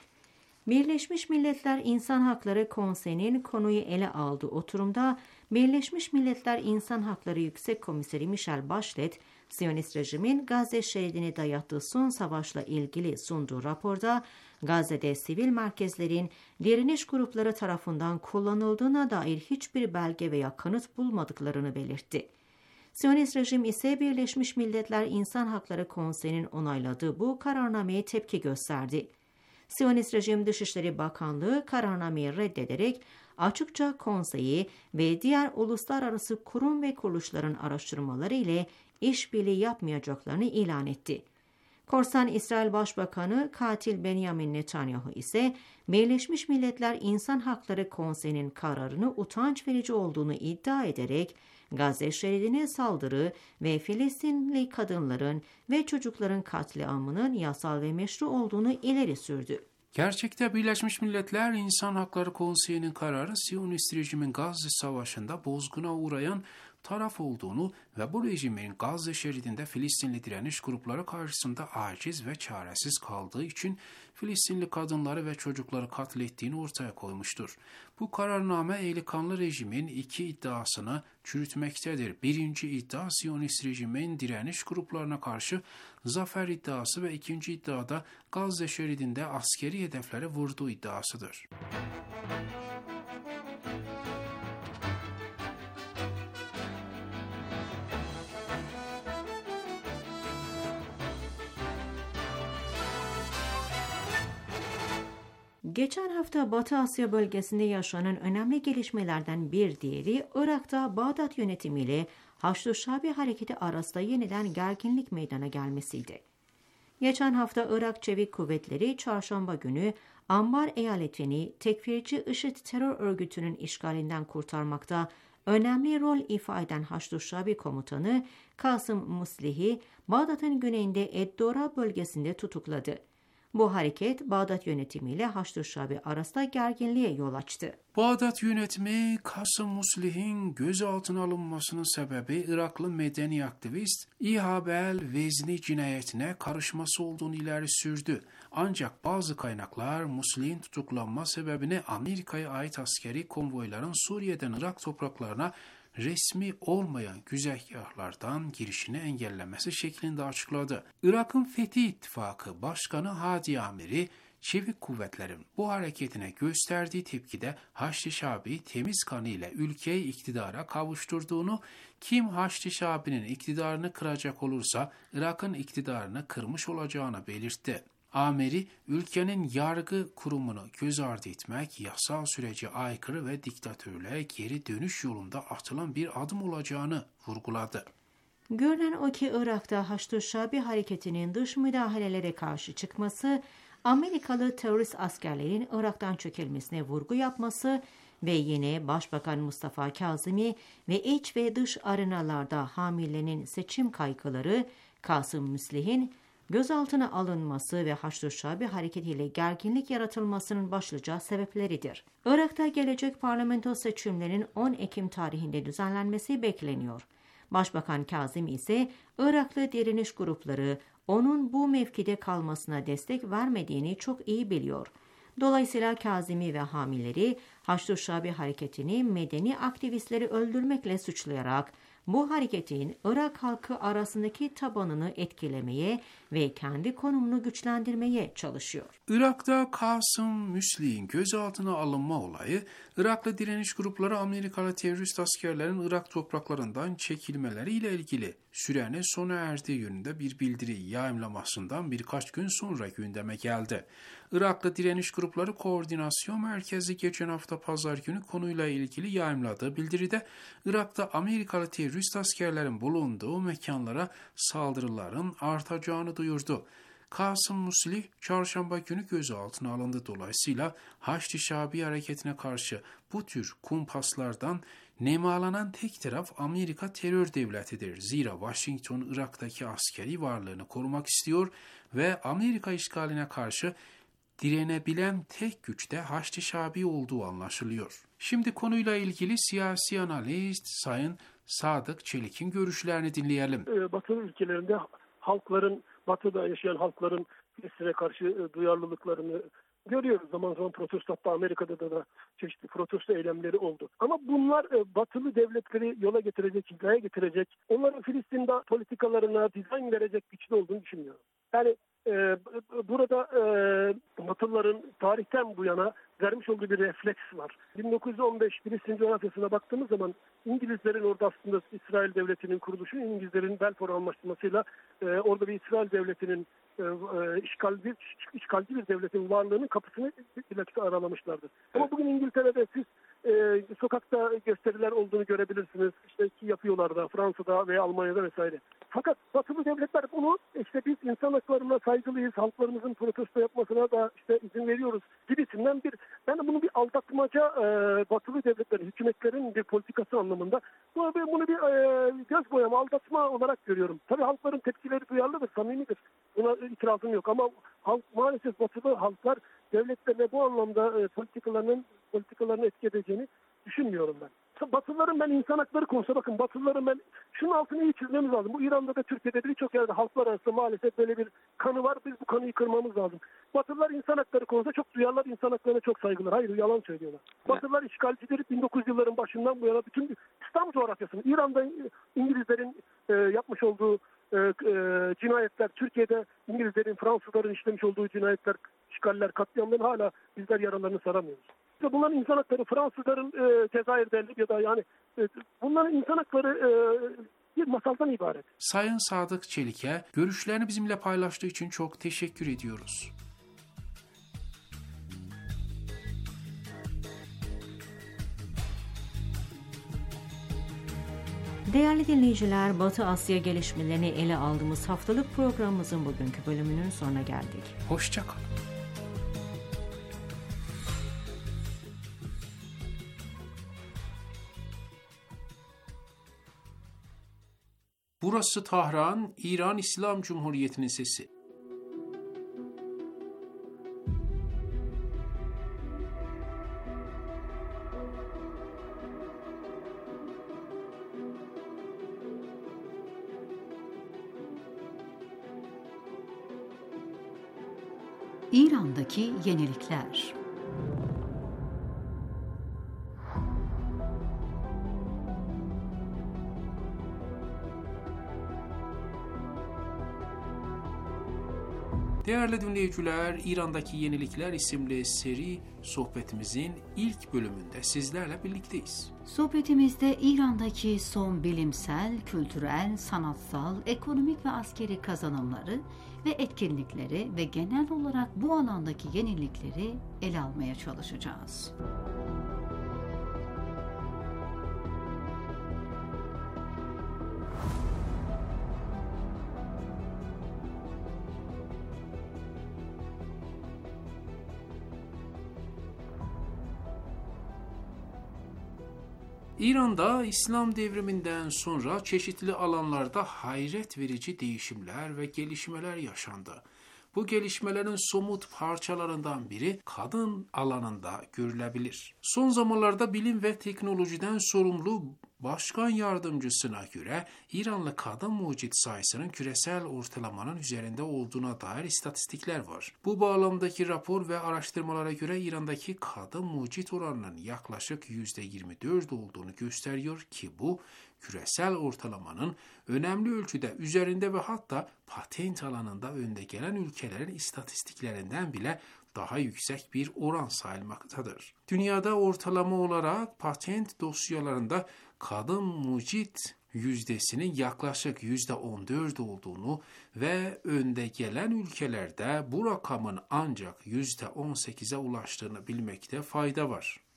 Birleşmiş Milletler İnsan Hakları Konseyi'nin konuyu ele aldığı oturumda Birleşmiş Milletler İnsan Hakları Yüksek Komiseri Michelle Bachelet, Siyonist rejimin Gazze şeridine dayattığı son savaşla ilgili sunduğu raporda Gazze'de sivil merkezlerin direniş grupları tarafından kullanıldığına dair hiçbir belge veya kanıt bulmadıklarını belirtti. Siyonist rejim ise Birleşmiş Milletler İnsan Hakları Konseyi'nin onayladığı bu kararnameye tepki gösterdi. Siyonist rejim Dışişleri Bakanlığı kararnameyi reddederek açıkça konseyi ve diğer uluslararası kurum ve kuruluşların araştırmaları ile işbirliği yapmayacaklarını ilan etti. Korsan İsrail Başbakanı katil Benjamin Netanyahu ise Birleşmiş Milletler İnsan Hakları Konseyi'nin kararını utanç verici olduğunu iddia ederek Gazze şeridine saldırı ve Filistinli kadınların ve çocukların katliamının yasal ve meşru olduğunu ileri sürdü. Gerçekte Birleşmiş Milletler İnsan Hakları Konseyi'nin kararı Siyonist rejimin Gazze Savaşı'nda bozguna uğrayan taraf olduğunu ve bu rejimin Gazze şeridinde Filistinli direniş grupları karşısında aciz ve çaresiz kaldığı için Filistinli kadınları ve çocukları katlettiğini ortaya koymuştur. Bu kararname eli kanlı rejimin iki iddiasını çürütmektedir. Birinci iddia Siyonist rejimin direniş gruplarına karşı zafer iddiası ve ikinci iddiada Gazze şeridinde askeri hedeflere vurduğu iddiasıdır. Geçen hafta Batı Asya bölgesinde yaşanan önemli gelişmelerden bir diğeri Irak'ta Bağdat yönetimiyle Haçlı Şabi hareketi arasında yeniden gerginlik meydana gelmesiydi. Geçen hafta Irak Çevik Kuvvetleri çarşamba günü Anbar eyaletini tekfirci IŞİD terör örgütünün işgalinden kurtarmakta önemli rol ifade eden Haçlı Şabi komutanı Kasım Muslih'i Bağdat'ın güneyinde Eddora bölgesinde tutukladı. Bu hareket Bağdat yönetimiyle Haçlı Şabi arasında gerginliğe yol açtı. Bağdat yönetimi Kasım Muslih'in gözaltına alınmasının sebebi Iraklı medeni aktivist İhabel Vezni cinayetine karışması olduğunu ileri sürdü. Ancak bazı kaynaklar Muslih'in tutuklanma sebebini Amerika'ya ait askeri konvoyların Suriye'den Irak topraklarına resmi olmayan güzergahlardan girişini engellemesi şeklinde açıkladı. Irak'ın Fethi İttifakı Başkanı Hadi Amiri, Çevik kuvvetlerin bu hareketine gösterdiği tepkide Haçlı Şabi'yi temiz kanıyla ülkeyi iktidara kavuşturduğunu, kim Haçlı Şabi'nin iktidarını kıracak olursa Irak'ın iktidarını kırmış olacağını belirtti. Amiri, ülkenin yargı kurumunu göz ardı etmek, yasal sürece aykırı ve diktatörlüğe geri dönüş yolunda atılan bir adım olacağını vurguladı. Görünen o ki Irak'ta Haçlı Şabi hareketinin dış müdahalelere karşı çıkması, Amerikalı terörist askerlerin Irak'tan çekilmesine vurgu yapması ve yine Başbakan Mustafa Kazimi ve iç ve dış arenalarda hamilenin seçim kaygıları Kasım Muslih'in gözaltına alınması ve Haçlı Şabi hareketiyle gerginlik yaratılmasının başlıca sebepleridir. Irak'ta gelecek parlamento seçimlerinin 10 Ekim tarihinde düzenlenmesi bekleniyor. Başbakan Kazım ise Iraklı direniş grupları onun bu mevkide kalmasına destek vermediğini çok iyi biliyor. Dolayısıyla Kazimi ve hamileri Haçlı Şabi hareketini medeni aktivistleri öldürmekle suçlayarak bu hareketin Irak halkı arasındaki tabanını etkilemeye ve kendi konumunu güçlendirmeye çalışıyor. Irak'ta Kasım Muslih'in gözaltına alınma olayı, Iraklı direniş grupları Amerikalı terörist askerlerin Irak topraklarından çekilmeleriyle ilgili sürenin sona erdiği yönünde bir bildiri yayımlamasından birkaç gün sonra gündeme geldi. Iraklı direniş grupları koordinasyon merkezi geçen hafta hafta pazar günü konuyla ilgili yayımladığı bildiride Irak'ta Amerikalı terörist askerlerin bulunduğu mekanlara saldırıların artacağını duyurdu. Kasım Muslih çarşamba günü gözaltına alındı. Dolayısıyla Haçlı Şabi hareketine karşı bu tür kumpaslardan nemalanan tek taraf Amerika terör devletidir. Zira Washington Irak'taki askeri varlığını korumak istiyor ve Amerika işgaline karşı direnebilen tek güç de Haçlı Şabi olduğu anlaşılıyor. Şimdi konuyla ilgili siyasi analist Sayın Sadık Çelik'in görüşlerini dinleyelim. Batı ülkelerinde halkların, Batı'da yaşayan halkların Filistin'e karşı duyarlılıklarını görüyoruz. Zaman zaman protesto, hatta Amerika'da da çeşitli protesto eylemleri oldu. Ama bunlar batılı devletleri yola getirecek, hizaya getirecek, onların Filistin'de politikalarına dizayn verecek güçlü olduğunu düşünmüyorum. Yani burada Batılıların tarihten bu yana vermiş olduğu bir refleks var. 1915 Filistin coğrafyasına baktığımız zaman İngilizlerin orada aslında İsrail Devleti'nin kuruluşu, İngilizlerin Balfour Anlaşması'yla orada bir İsrail Devleti'nin işgalci bir devletin varlığının kapısını bilakis aralamışlardı. Ama bugün İngiltere'de siz sokakta gösteriler olduğunu görebilirsiniz. İşte ki yapıyorlar da Fransa'da veya Almanya'da vesaire. Fakat batılı devletler bunu işte biz insan haklarına saygılıyız, halklarımızın protesto yapmasına da işte izin veriyoruz gibisinden ben bunu bir aldatmaca batılı devletlerin, hükümetlerin bir politikası anlamında bunu bir göz boyama, aldatma olarak görüyorum. Tabii halkların tepkileri duyarlıdır, samimidir. Buna itirazım yok ama maalesef batılı halklar devletlerine bu anlamda politikalarını etki edeceğini düşünmüyorum ben. Batılıların ben insan hakları konusunda bakın Batılıların ben şunun altını iyi çizmemiz lazım. Bu İran'da da Türkiye'de de birçok yerde halklar arasında maalesef böyle bir kanı var. Biz bu kanıyı kırmamız lazım. Batılılar insan hakları konusunda çok duyarlar, insan haklarına çok saygılar. Hayır, yalan söylüyorlar. Batılılar işgalcileri 1900 yılların başından bu yana bütün İslam coğrafyasını, İran'da İngilizlerin yapmış olduğu cinayetler, Türkiye'de İngilizlerin, Fransızların işlemiş olduğu cinayetler, işgaller, katliamların hala bizler yaralarını saramıyoruz. Bunların insan hakları, Fransızların Cezayir'de ya da yani bunların insan hakları bir masaldan ibaret. Sayın Sadık Çelik'e görüşlerini bizimle paylaştığı için çok teşekkür ediyoruz. Değerli dinleyiciler, Batı Asya gelişmelerini ele aldığımız haftalık programımızın bugünkü bölümünün sonuna geldik. Hoşça kalın. Burası Tahran, İran İslam Cumhuriyeti'nin sesi. İran'daki yenilikler. Değerli dinleyiciler, İran'daki Yenilikler isimli seri sohbetimizin ilk bölümünde sizlerle birlikteyiz. Sohbetimizde İran'daki son bilimsel, kültürel, sanatsal, ekonomik ve askeri kazanımları ve etkinlikleri ve genel olarak bu alandaki yenilikleri ele almaya çalışacağız. İran'da İslam devriminden sonra çeşitli alanlarda hayret verici değişimler ve gelişmeler yaşandı. Bu gelişmelerin somut parçalarından biri kadın alanında görülebilir. Son zamanlarda bilim ve teknolojiden sorumlu başkan yardımcısına göre İranlı kadın mucit sayısının küresel ortalamanın üzerinde olduğuna dair istatistikler var. Bu bağlamdaki rapor ve araştırmalara göre İran'daki kadın mucit oranının yaklaşık %24 olduğunu gösteriyor ki bu küresel ortalamanın önemli ölçüde üzerinde ve hatta patent alanında önde gelen ülkelerin istatistiklerinden bile daha yüksek bir oran sayılmaktadır. Dünyada ortalama olarak patent dosyalarında kadın mucit yüzdesinin yaklaşık %14 olduğunu ve önde gelen ülkelerde bu rakamın ancak %18'e ulaştığını bilmekte fayda var.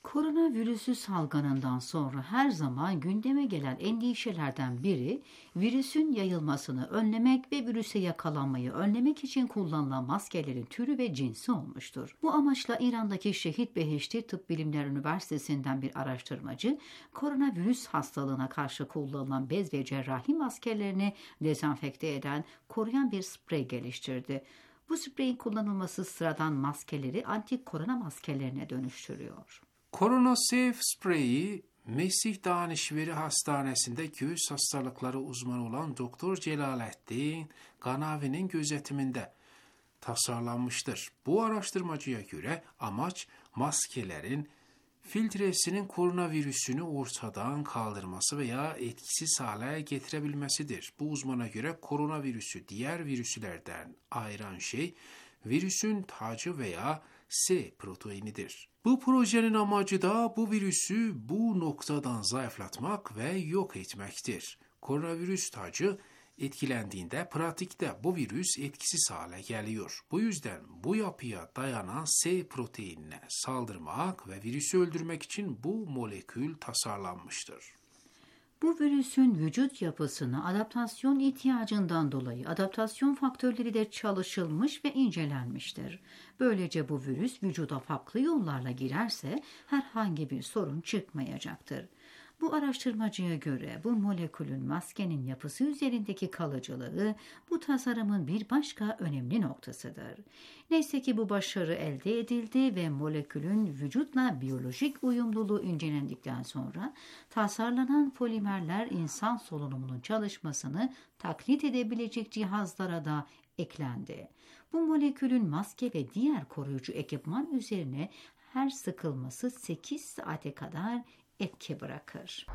Koronavirüsü salgınından sonra her zaman gündeme gelen endişelerden biri virüsün yayılmasını önlemek ve virüse yakalanmayı önlemek için kullanılan maskelerin türü ve cinsi olmuştur. Bu amaçla İran'daki Şehit Behişti Tıp Bilimler Üniversitesi'nden bir araştırmacı koronavirüs hastalığına karşı kullanılan bez ve cerrahi maskelerini dezenfekte eden, koruyan bir sprey geliştirdi. Bu spreyin kullanılması sıradan maskeleri anti-korona maskelerine dönüştürüyor. KoronaSafe spreyi Mesih Danışveri Hastanesi'nde göğüs hastalıkları uzmanı olan Doktor Celalettin Ganavi'nin gözetiminde tasarlanmıştır. Bu araştırmacıya göre amaç maskelerin filtresinin koronavirüsünü ortadan kaldırması veya etkisiz hale getirebilmesidir. Bu uzmana göre koronavirüsü diğer virüslerden ayıran şey virüsün tacı veya S proteinidir. Bu projenin amacı da bu virüsü bu noktadan zayıflatmak ve yok etmektir. Koronavirüs tacı etkilendiğinde pratikte bu virüs etkisiz hale geliyor. Bu yüzden bu yapıya dayanan S proteinine saldırmak ve virüsü öldürmek için bu molekül tasarlanmıştır. Bu virüsün vücut yapısına adaptasyon ihtiyacından dolayı adaptasyon faktörleri de çalışılmış ve incelenmiştir. Böylece bu virüs vücuda farklı yollarla girerse herhangi bir sorun çıkmayacaktır. Bu araştırmacıya göre bu molekülün maskenin yapısı üzerindeki kalıcılığı bu tasarımın bir başka önemli noktasıdır. Neyse ki bu başarı elde edildi ve molekülün vücutla biyolojik uyumluluğu incelendikten sonra tasarlanan polimerler insan solunumunun çalışmasını taklit edebilecek cihazlara da eklendi. Bu molekülün maske ve diğer koruyucu ekipman üzerine her sıkılması 8 saate kadar etki bırakır.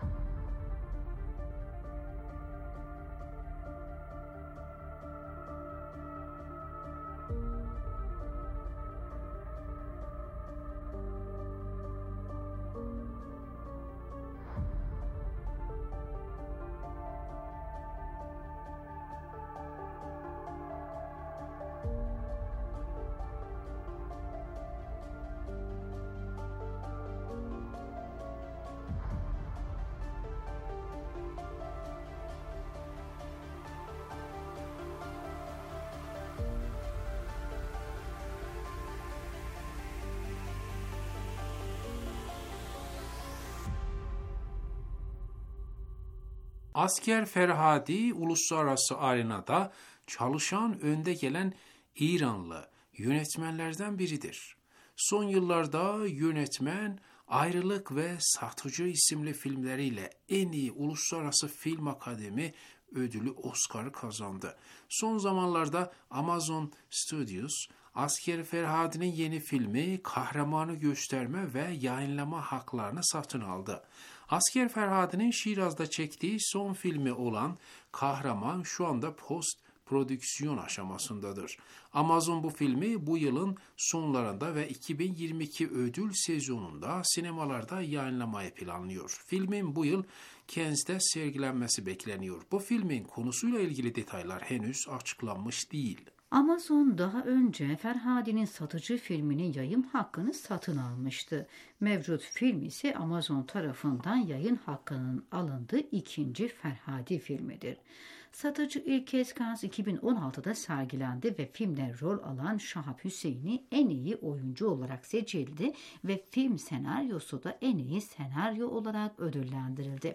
Asker Ferhadi uluslararası arenada çalışan önde gelen İranlı yönetmenlerden biridir. Son yıllarda yönetmen Ayrılık ve Satıcı isimli filmleriyle en iyi uluslararası film akademi ödülü Oscar'ı kazandı. Son zamanlarda Amazon Studios, Asker Ferhadi'nin yeni filmi Kahramanı gösterme ve yayınlama haklarını satın aldı. Asker Ferhadi'nin Şiraz'da çektiği son filmi olan Kahraman şu anda prodüksiyon aşamasındadır. Amazon bu filmi bu yılın sonlarında ve 2022 ödül sezonunda sinemalarda yayınlamayı planlıyor. Filmin bu yıl Cannes'te sergilenmesi bekleniyor. Bu filmin konusuyla ilgili detaylar henüz açıklanmış değil. Amazon daha önce Ferhadi'nin Satıcı filminin yayın hakkını satın almıştı. Mevcut film ise Amazon tarafından yayın hakkının alındığı ikinci Ferhadi filmidir. Satıcı ilk kez Cannes 2016'da sergilendi ve filmde rol alan Şahap Hüseyin'i en iyi oyuncu olarak seçildi ve film senaryosu da en iyi senaryo olarak ödüllendirildi.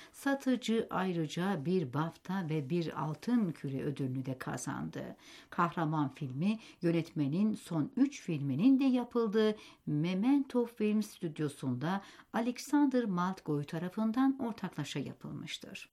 Satıcı ayrıca bir BAFTA ve bir Altın Küre ödülünü de kazandı. Kahraman filmi yönetmenin son 3 filminin de yapıldığı Memento Film Stüdyosu'nda Alexander Maltgoy tarafından ortaklaşa yapılmıştır.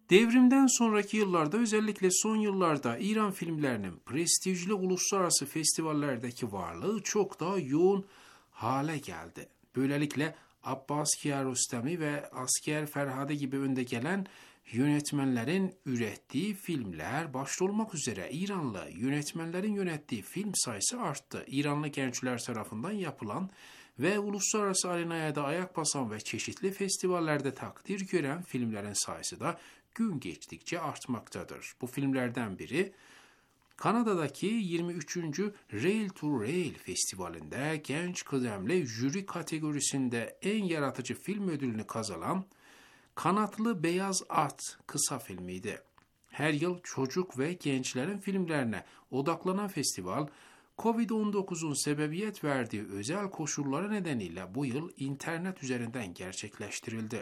Devrimden sonraki yıllarda, özellikle son yıllarda İran filmlerinin prestijli uluslararası festivallerdeki varlığı çok daha yoğun hale geldi. Böylelikle Abbas Kiarostami ve Asker Ferhadi gibi önde gelen yönetmenlerin ürettiği filmler, başta olmak üzere İranlı yönetmenlerin yönettiği film sayısı arttı. İranlı gençler tarafından yapılan ve uluslararası arenaya da ayak basan ve çeşitli festivallerde takdir gören filmlerin sayısı da gün geçtikçe artmaktadır. Bu filmlerden biri Kanada'daki 23. Rail to Rail Festivali'nde genç kıdemli jüri kategorisinde en yaratıcı film ödülünü kazanan Kanatlı Beyaz At kısa filmiydi. Her yıl çocuk ve gençlerin filmlerine odaklanan festival, Covid-19'un sebebiyet verdiği özel koşulları nedeniyle bu yıl internet üzerinden gerçekleştirildi.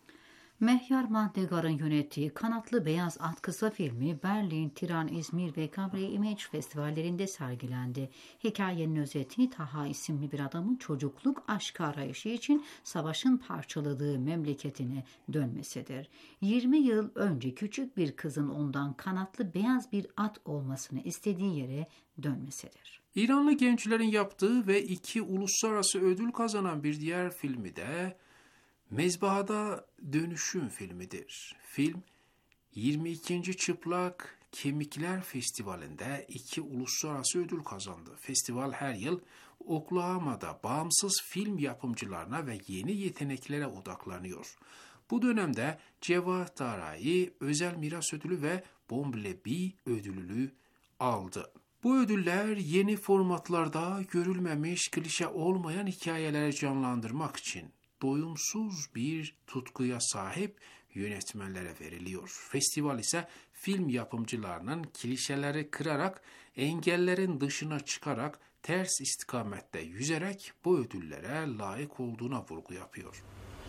Mehyar Mahdegar'ın yönettiği Kanatlı Beyaz At kısa filmi Berlin, Tiran, İzmir ve Cabaret Image festivallerinde sergilendi. Hikayenin özeti Taha isimli bir adamın çocukluk aşkı arayışı için savaşın parçaladığı memleketine dönmesidir. 20 yıl önce küçük bir kızın ondan kanatlı beyaz bir at olmasını istediği yere dönmesidir. İranlı gençlerin yaptığı ve 2 uluslararası ödül kazanan bir diğer filmi de Mezbahada Dönüşüm filmidir. Film 22. Çıplak Kemikler Festivali'nde 2 uluslararası ödül kazandı. Festival her yıl Oklahoma'da bağımsız film yapımcılarına ve yeni yeteneklere odaklanıyor. Bu dönemde Cevat Darai Özel Miras Ödülü ve Bombleby ödülünü aldı. Bu ödüller yeni formatlarda görülmemiş, klişe olmayan hikayeleri canlandırmak için doyumsuz bir tutkuya sahip yönetmenlere veriliyor. Festival ise film yapımcılarının klişeleri kırarak, engellerin dışına çıkarak, ters istikamette yüzerek bu ödüllere layık olduğuna vurgu yapıyor.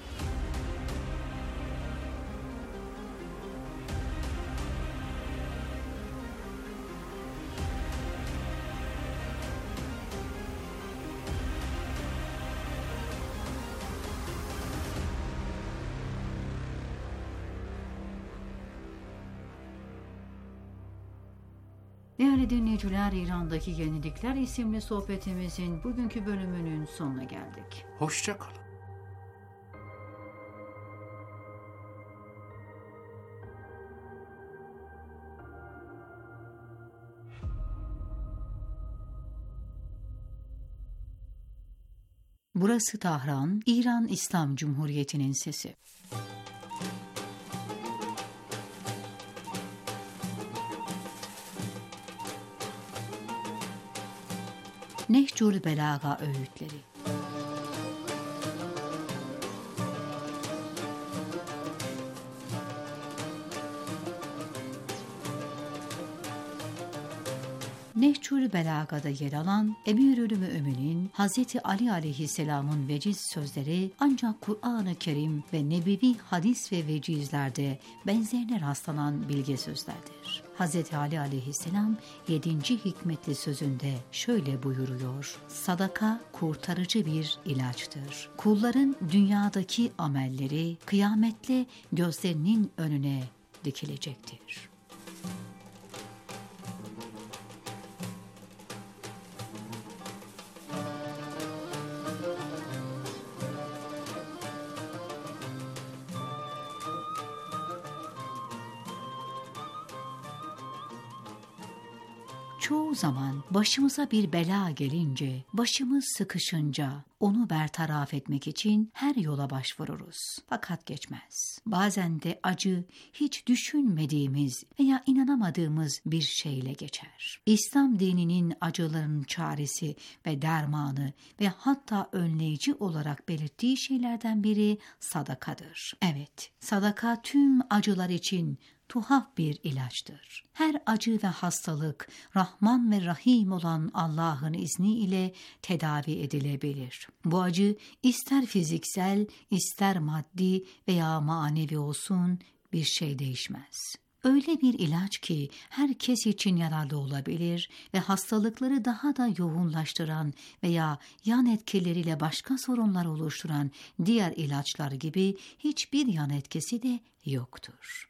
Değerli dinleyiciler, İran'daki Yenilikler isimli sohbetimizin bugünkü bölümünün sonuna geldik. Hoşça kalın. Burası Tahran, İran İslam Cumhuriyeti'nin sesi. Nehcül Belaga öğütleri. Nehcül Belaga'da yer alan Emirül Müminin Hazreti Ali aleyhisselamın veciz sözleri ancak Kur'an-ı Kerim ve nebevi hadis ve vecizlerde benzerine rastlanan bilge sözlerdir. Hazreti Ali aleyhisselam 7. hikmetli sözünde şöyle buyuruyor: sadaka kurtarıcı bir ilaçtır. Kulların dünyadaki amelleri kıyamette gözlerinin önüne dikilecektir. Çoğu zaman başımıza bir bela gelince, başımız sıkışınca onu bertaraf etmek için her yola başvururuz. Fakat geçmez. Bazen de acı hiç düşünmediğimiz veya inanamadığımız bir şeyle geçer. İslam dininin acıların çaresi ve dermanı ve hatta önleyici olarak belirttiği şeylerden biri sadakadır. Evet, sadaka tüm acılar için tuhaf bir ilaçtır. Her acı ve hastalık Rahman ve Rahim olan Allah'ın izniyle tedavi edilebilir. Bu acı ister fiziksel, ister maddi veya manevi olsun, bir şey değişmez. Öyle bir ilaç ki herkes için yararlı olabilir ve hastalıkları daha da yoğunlaştıran veya yan etkileriyle başka sorunlar oluşturan diğer ilaçlar gibi hiçbir yan etkisi de yoktur.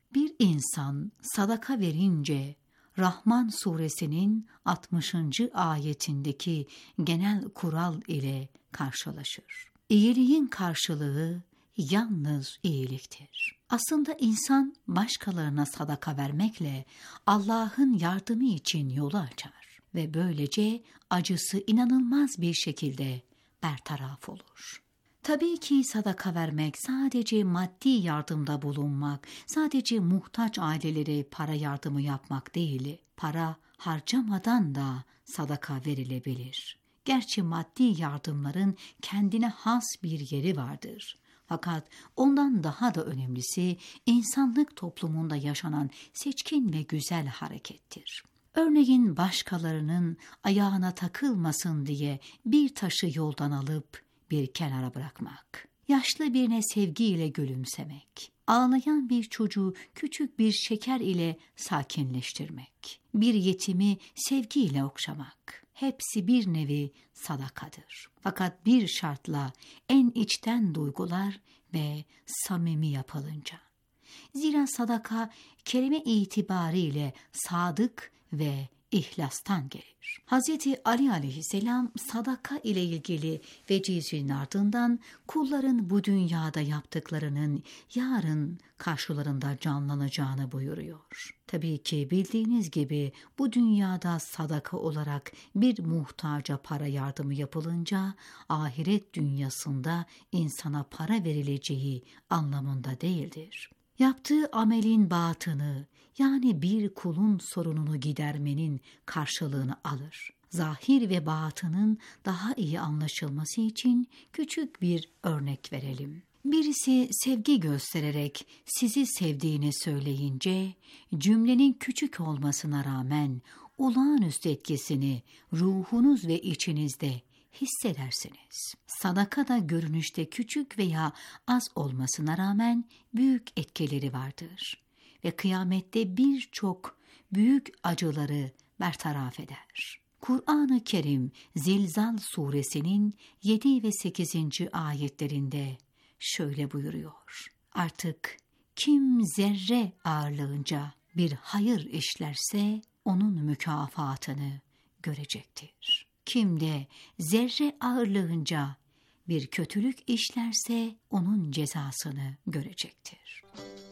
Bir insan sadaka verince Rahman suresinin 60. ayetindeki genel kural ile karşılaşır. İyiliğin karşılığı yalnız iyiliktir. Aslında insan başkalarına sadaka vermekle Allah'ın yardımı için yolu açar ve böylece acısı inanılmaz bir şekilde bertaraf olur. Tabii ki sadaka vermek sadece maddi yardımda bulunmak, sadece muhtaç ailelere para yardımı yapmak değil, para harcamadan da sadaka verilebilir. Gerçi maddi yardımların kendine has bir yeri vardır. Fakat ondan daha da önemlisi insanlık toplumunda yaşanan seçkin ve güzel harekettir. Örneğin başkalarının ayağına takılmasın diye bir taşı yoldan alıp bir kenara bırakmak, yaşlı birine sevgiyle gülümsemek, ağlayan bir çocuğu küçük bir şeker ile sakinleştirmek, bir yetimi sevgiyle okşamak, hepsi bir nevi sadakadır. Fakat bir şartla en içten duygular ve samimi yapılınca. Zira sadaka kelime itibariyle sadık ve ihlastan gelir. Hz. Ali aleyhisselam sadaka ile ilgili vecizinin ardından kulların bu dünyada yaptıklarının yarın karşılarında canlanacağını buyuruyor. Tabii ki bildiğiniz gibi bu dünyada sadaka olarak bir muhtaca para yardımı yapılınca ahiret dünyasında insana para verileceği anlamında değildir. Yaptığı amelin batını, yani bir kulun sorununu gidermenin karşılığını alır. Zahir ve batının daha iyi anlaşılması için küçük bir örnek verelim. Birisi sevgi göstererek sizi sevdiğini söyleyince, cümlenin küçük olmasına rağmen olağanüstü etkisini ruhunuz ve içinizde hissedersiniz. Sadaka da görünüşte küçük veya az olmasına rağmen büyük etkileri vardır ve kıyamette birçok büyük acıları bertaraf eder. Kur'an-ı Kerim Zilzal suresinin 7 ve 8. ayetlerinde şöyle buyuruyor: Artık kim zerre ağırlığınca bir hayır işlerse onun mükafatını görecektir. Kim de zerre ağırlığınca bir kötülük işlerse onun cezasını görecektir.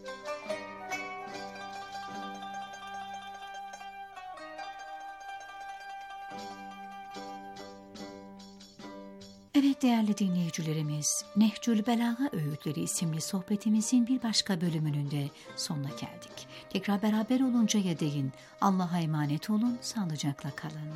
Evet değerli dinleyicilerimiz, Nehcül Belaga Öğütleri isimli sohbetimizin bir başka bölümünün de sonuna geldik. Tekrar beraber oluncaya değin Allah'a emanet olun, sağlıcakla kalın.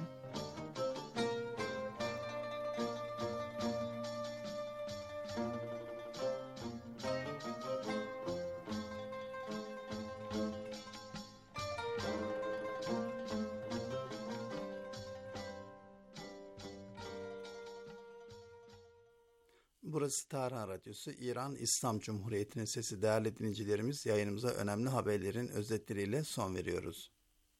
Burası Tahran Radyosu, İran İslam Cumhuriyeti'nin sesi. Değerli dinleyicilerimiz, yayınımıza önemli haberlerin özetleriyle son veriyoruz.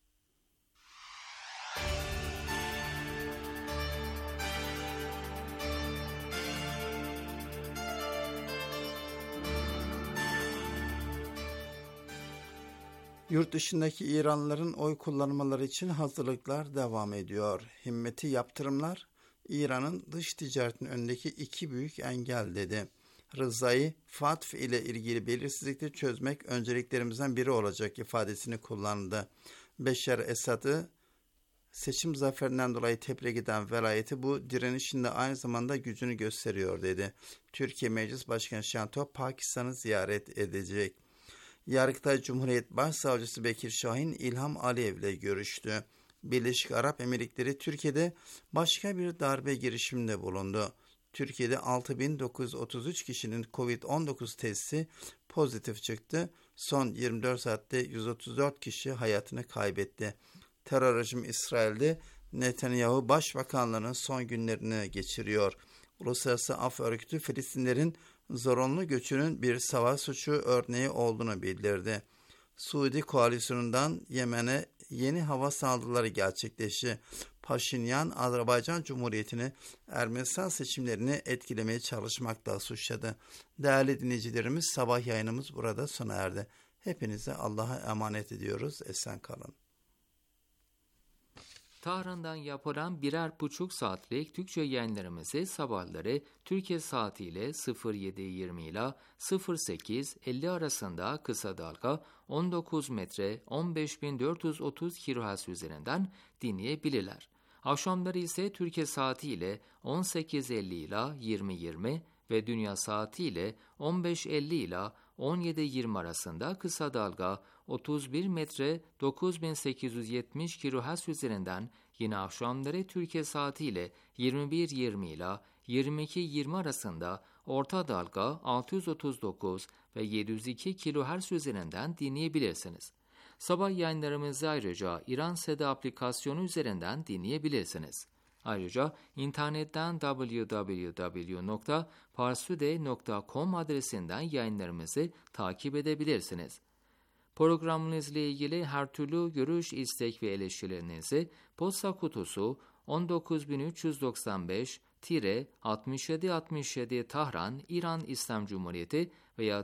Yurt dışındaki İranlıların oy kullanmaları için hazırlıklar devam ediyor. Himmeti yaptırımlar İran'ın dış ticaretin önündeki iki büyük engel dedi. Rızayı Fatf ile ilgili belirsizlikleri çözmek önceliklerimizden biri olacak ifadesini kullandı. Beşar Esad'ı seçim zaferinden dolayı tebrik eden velayeti bu direnişinde aynı zamanda gücünü gösteriyor dedi. Türkiye Meclis Başkanı Şentop Pakistan'ı ziyaret edecek. Yargıtay Cumhuriyet Başsavcısı Bekir Şahin İlham Aliyev ile görüştü. Birleşik Arap Emirlikleri Türkiye'de başka bir darbe girişiminde bulundu. Türkiye'de 6.933 kişinin Covid-19 testi pozitif çıktı. Son 24 saatte 134 kişi hayatını kaybetti. Terör rejimi İsrail'de Netanyahu Başbakanlığının son günlerini geçiriyor. Uluslararası Af Örgütü Filistinlerin zorunlu göçünün bir savaş suçu örneği olduğunu bildirdi. Suudi koalisyonundan Yemen'e yeni hava saldırıları gerçekleşti. Paşinyan, Azerbaycan Cumhuriyeti'ni Ermenistan seçimlerini etkilemeye çalışmakla suçladı. Değerli dinleyicilerimiz, sabah yayınımız burada sona erdi. Hepinize Allah'a emanet ediyoruz. Esen kalın. Tahran'dan yapılan 1,5 saatlik Türkçe yayınlarımızı sabahları Türkiye saatiyle 07:20 ile 08:50 arasında kısa dalga 19 metre 15.430 kHz üzerinden dinleyebilirler. Akşamları ise Türkiye saatiyle 18:50 ile 20:20 ve dünya saatiyle 15:50 ile 17:20 arasında kısa dalga 31 metre 9870 kHz üzerinden yine akşamları Türkiye saatiyle 21:20 ile 22:20 arasında orta dalga 639 ve 702 kHz üzerinden dinleyebilirsiniz. Sabah yayınlarımızı ayrıca İran Seda aplikasyonu üzerinden dinleyebilirsiniz. Ayrıca internetten www.parsude.com adresinden yayınlarımızı takip edebilirsiniz. Programımızla ilgili her türlü görüş, istek ve eleştirilerinizi posta kutusu 19395-6767 Tahran, İran İslam Cumhuriyeti veya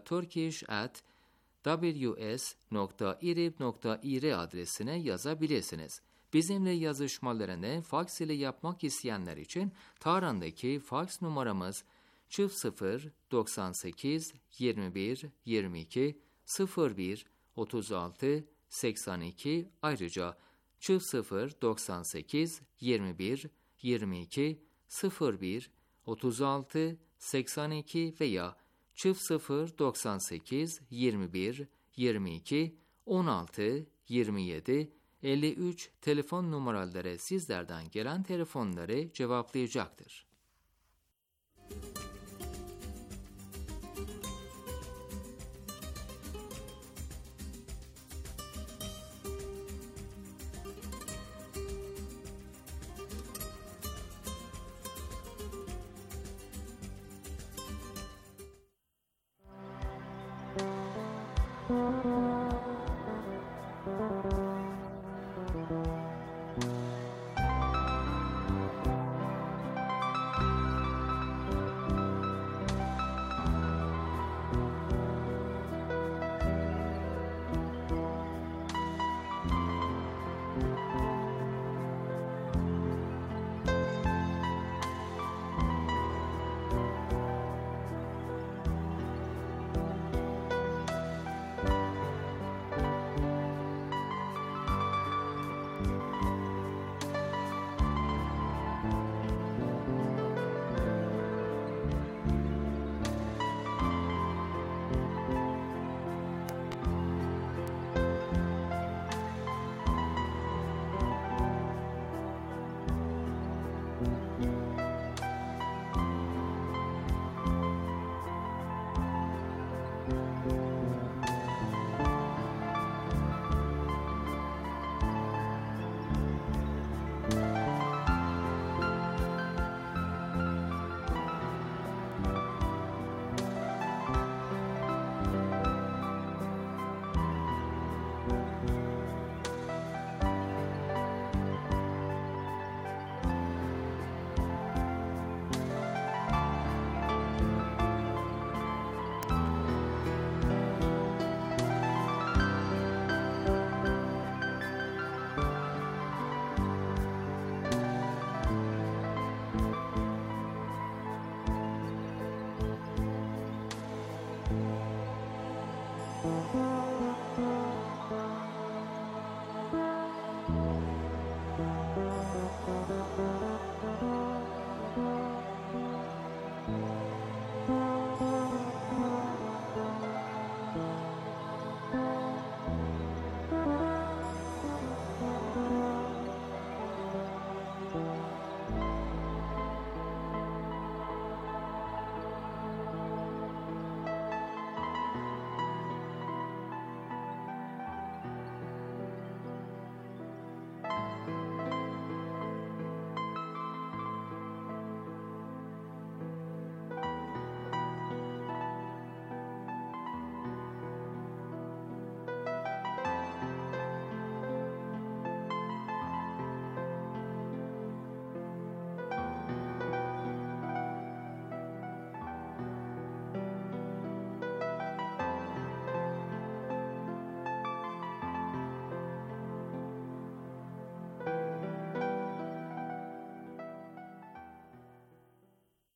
turkish@ws.irib.ir adresine yazabilirsiniz. Bizimle yazışmalarını faks ile yapmak isteyenler için Tahran'daki faks numaramız 00 98 21 22 01 36 82 ayrıca 00 98 21 22 01 36 82 veya 00 98 21 22 16 27 53 telefon numaraları sizlerden gelen telefonları cevaplayacaktır.